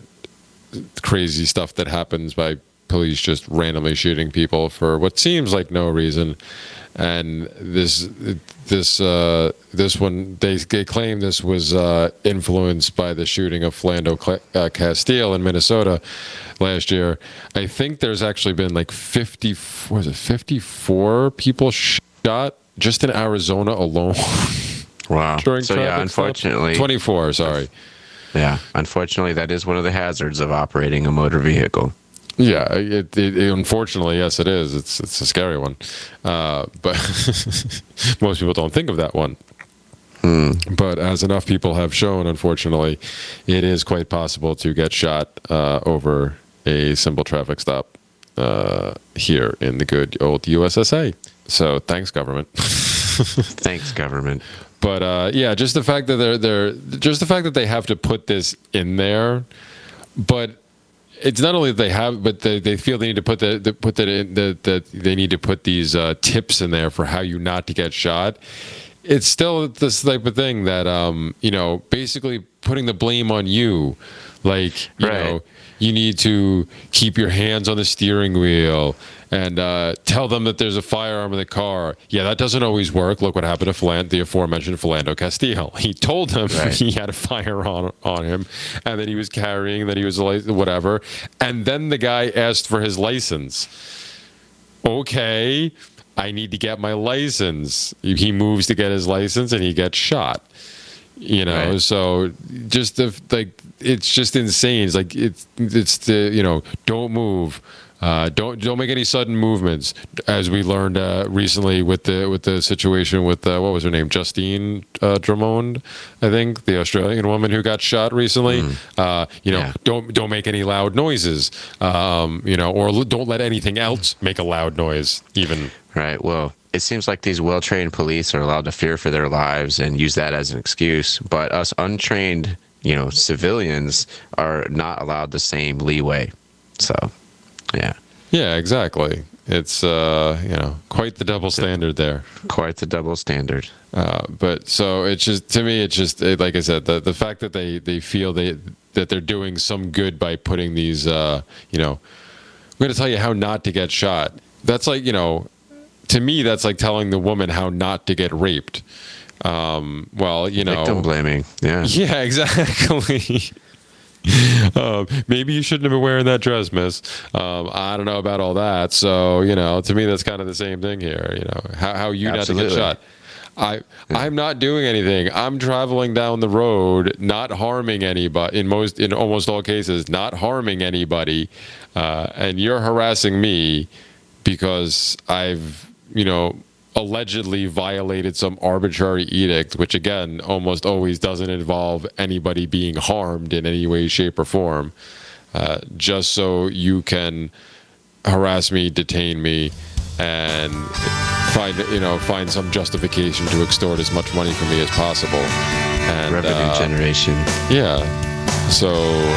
crazy stuff that happens by police just randomly shooting people for what seems like no reason, and this this uh, this one they, they claim this was uh, influenced by the shooting of Philando uh, Castile in Minnesota last year. I think there's actually been like fifty, was it fifty-four people shot just in Arizona alone. Wow. During so yeah, traffic unfortunately, stops? twenty-four. Sorry. Yeah, unfortunately, that is one of the hazards of operating a motor vehicle. Yeah, it, it, it, unfortunately, yes, it is. It's it's a scary one, uh, but most people don't think of that one. Hmm. But as enough people have shown, unfortunately, it is quite possible to get shot uh, over a simple traffic stop uh, here in the good old U S S A. So thanks, government. Thanks, government. But uh, yeah, just the fact that they're they're just the fact that they have to put this in there, but it's not only that they have, but they, they feel they need to put the, the put that in the, the they need to put these uh, tips in there for how you not to get shot. It's still this type of thing that um, you know, basically putting the blame on you, like you right. know, you need to keep your hands on the steering wheel and uh, tell them that there's a firearm in the car. Yeah, that doesn't always work. Look what happened to Philan- the aforementioned Philando Castile. He told them right. he had a firearm on him, and that he was carrying, that he was whatever. And then the guy asked for his license. Okay, I need to get my license. He moves to get his license, and he gets shot. You know, right. so just the like, it's just insane. It's like it's it's the you know, don't move. Uh, don't don't make any sudden movements, as we learned uh, recently with the with the situation with uh, what was her name, Justine uh, Drummond, I think, the Australian woman who got shot recently. Mm. Uh, you know, yeah. don't don't make any loud noises. Um, you know, or l- don't let anything else make a loud noise. Even right. Well, it seems like these well-trained police are allowed to fear for their lives and use that as an excuse, but us untrained, you know, civilians are not allowed the same leeway. So. Yeah. Yeah, exactly. It's, uh, you know, quite the double standard there. Quite the double standard. Uh, but so it's just, to me, it's just, it, like I said, the, the fact that they, they feel they, that they're doing some good by putting these, uh, you know, I'm going to tell you how not to get shot. That's like, you know, to me, that's like telling the woman how not to get raped. Um, well, you know. Victim blaming. Yeah. Yeah, exactly. Uh, maybe you shouldn't have been wearing that dress, miss. Um, I don't know about all that. So, you know, to me, that's kind of the same thing here. You know, how, how you Absolutely. not to get shot. I, I'm not doing anything. I'm traveling down the road, not harming anybody, in most, in almost all cases, not harming anybody. Uh, and you're harassing me because I've, you know, allegedly violated some arbitrary edict, which again almost always doesn't involve anybody being harmed in any way, shape, or form, uh, just so you can harass me, detain me, and find you know find some justification to extort as much money from me as possible. And revenue uh, generation. Yeah. So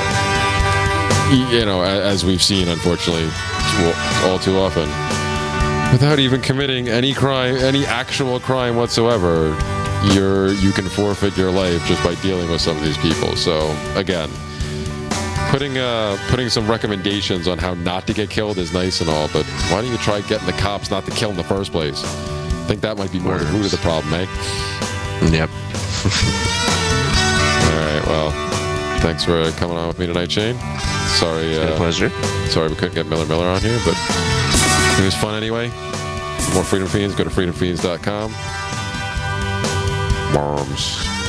you know, as we've seen, unfortunately, all too often, without even committing any crime, any actual crime whatsoever, you're you can forfeit your life just by dealing with some of these people. So again, putting uh, putting some recommendations on how not to get killed is nice and all, but why don't you try getting the cops not to kill in the first place? I think that might be more Words. the root of the problem, eh? Yep. All right. Well, thanks for coming on with me tonight, Shane. Sorry, It's been a uh, pleasure. sorry we couldn't get Miller Miller on here, but it was fun anyway. For more Freedom Fiends, go to freedom fiends dot com. Bombs.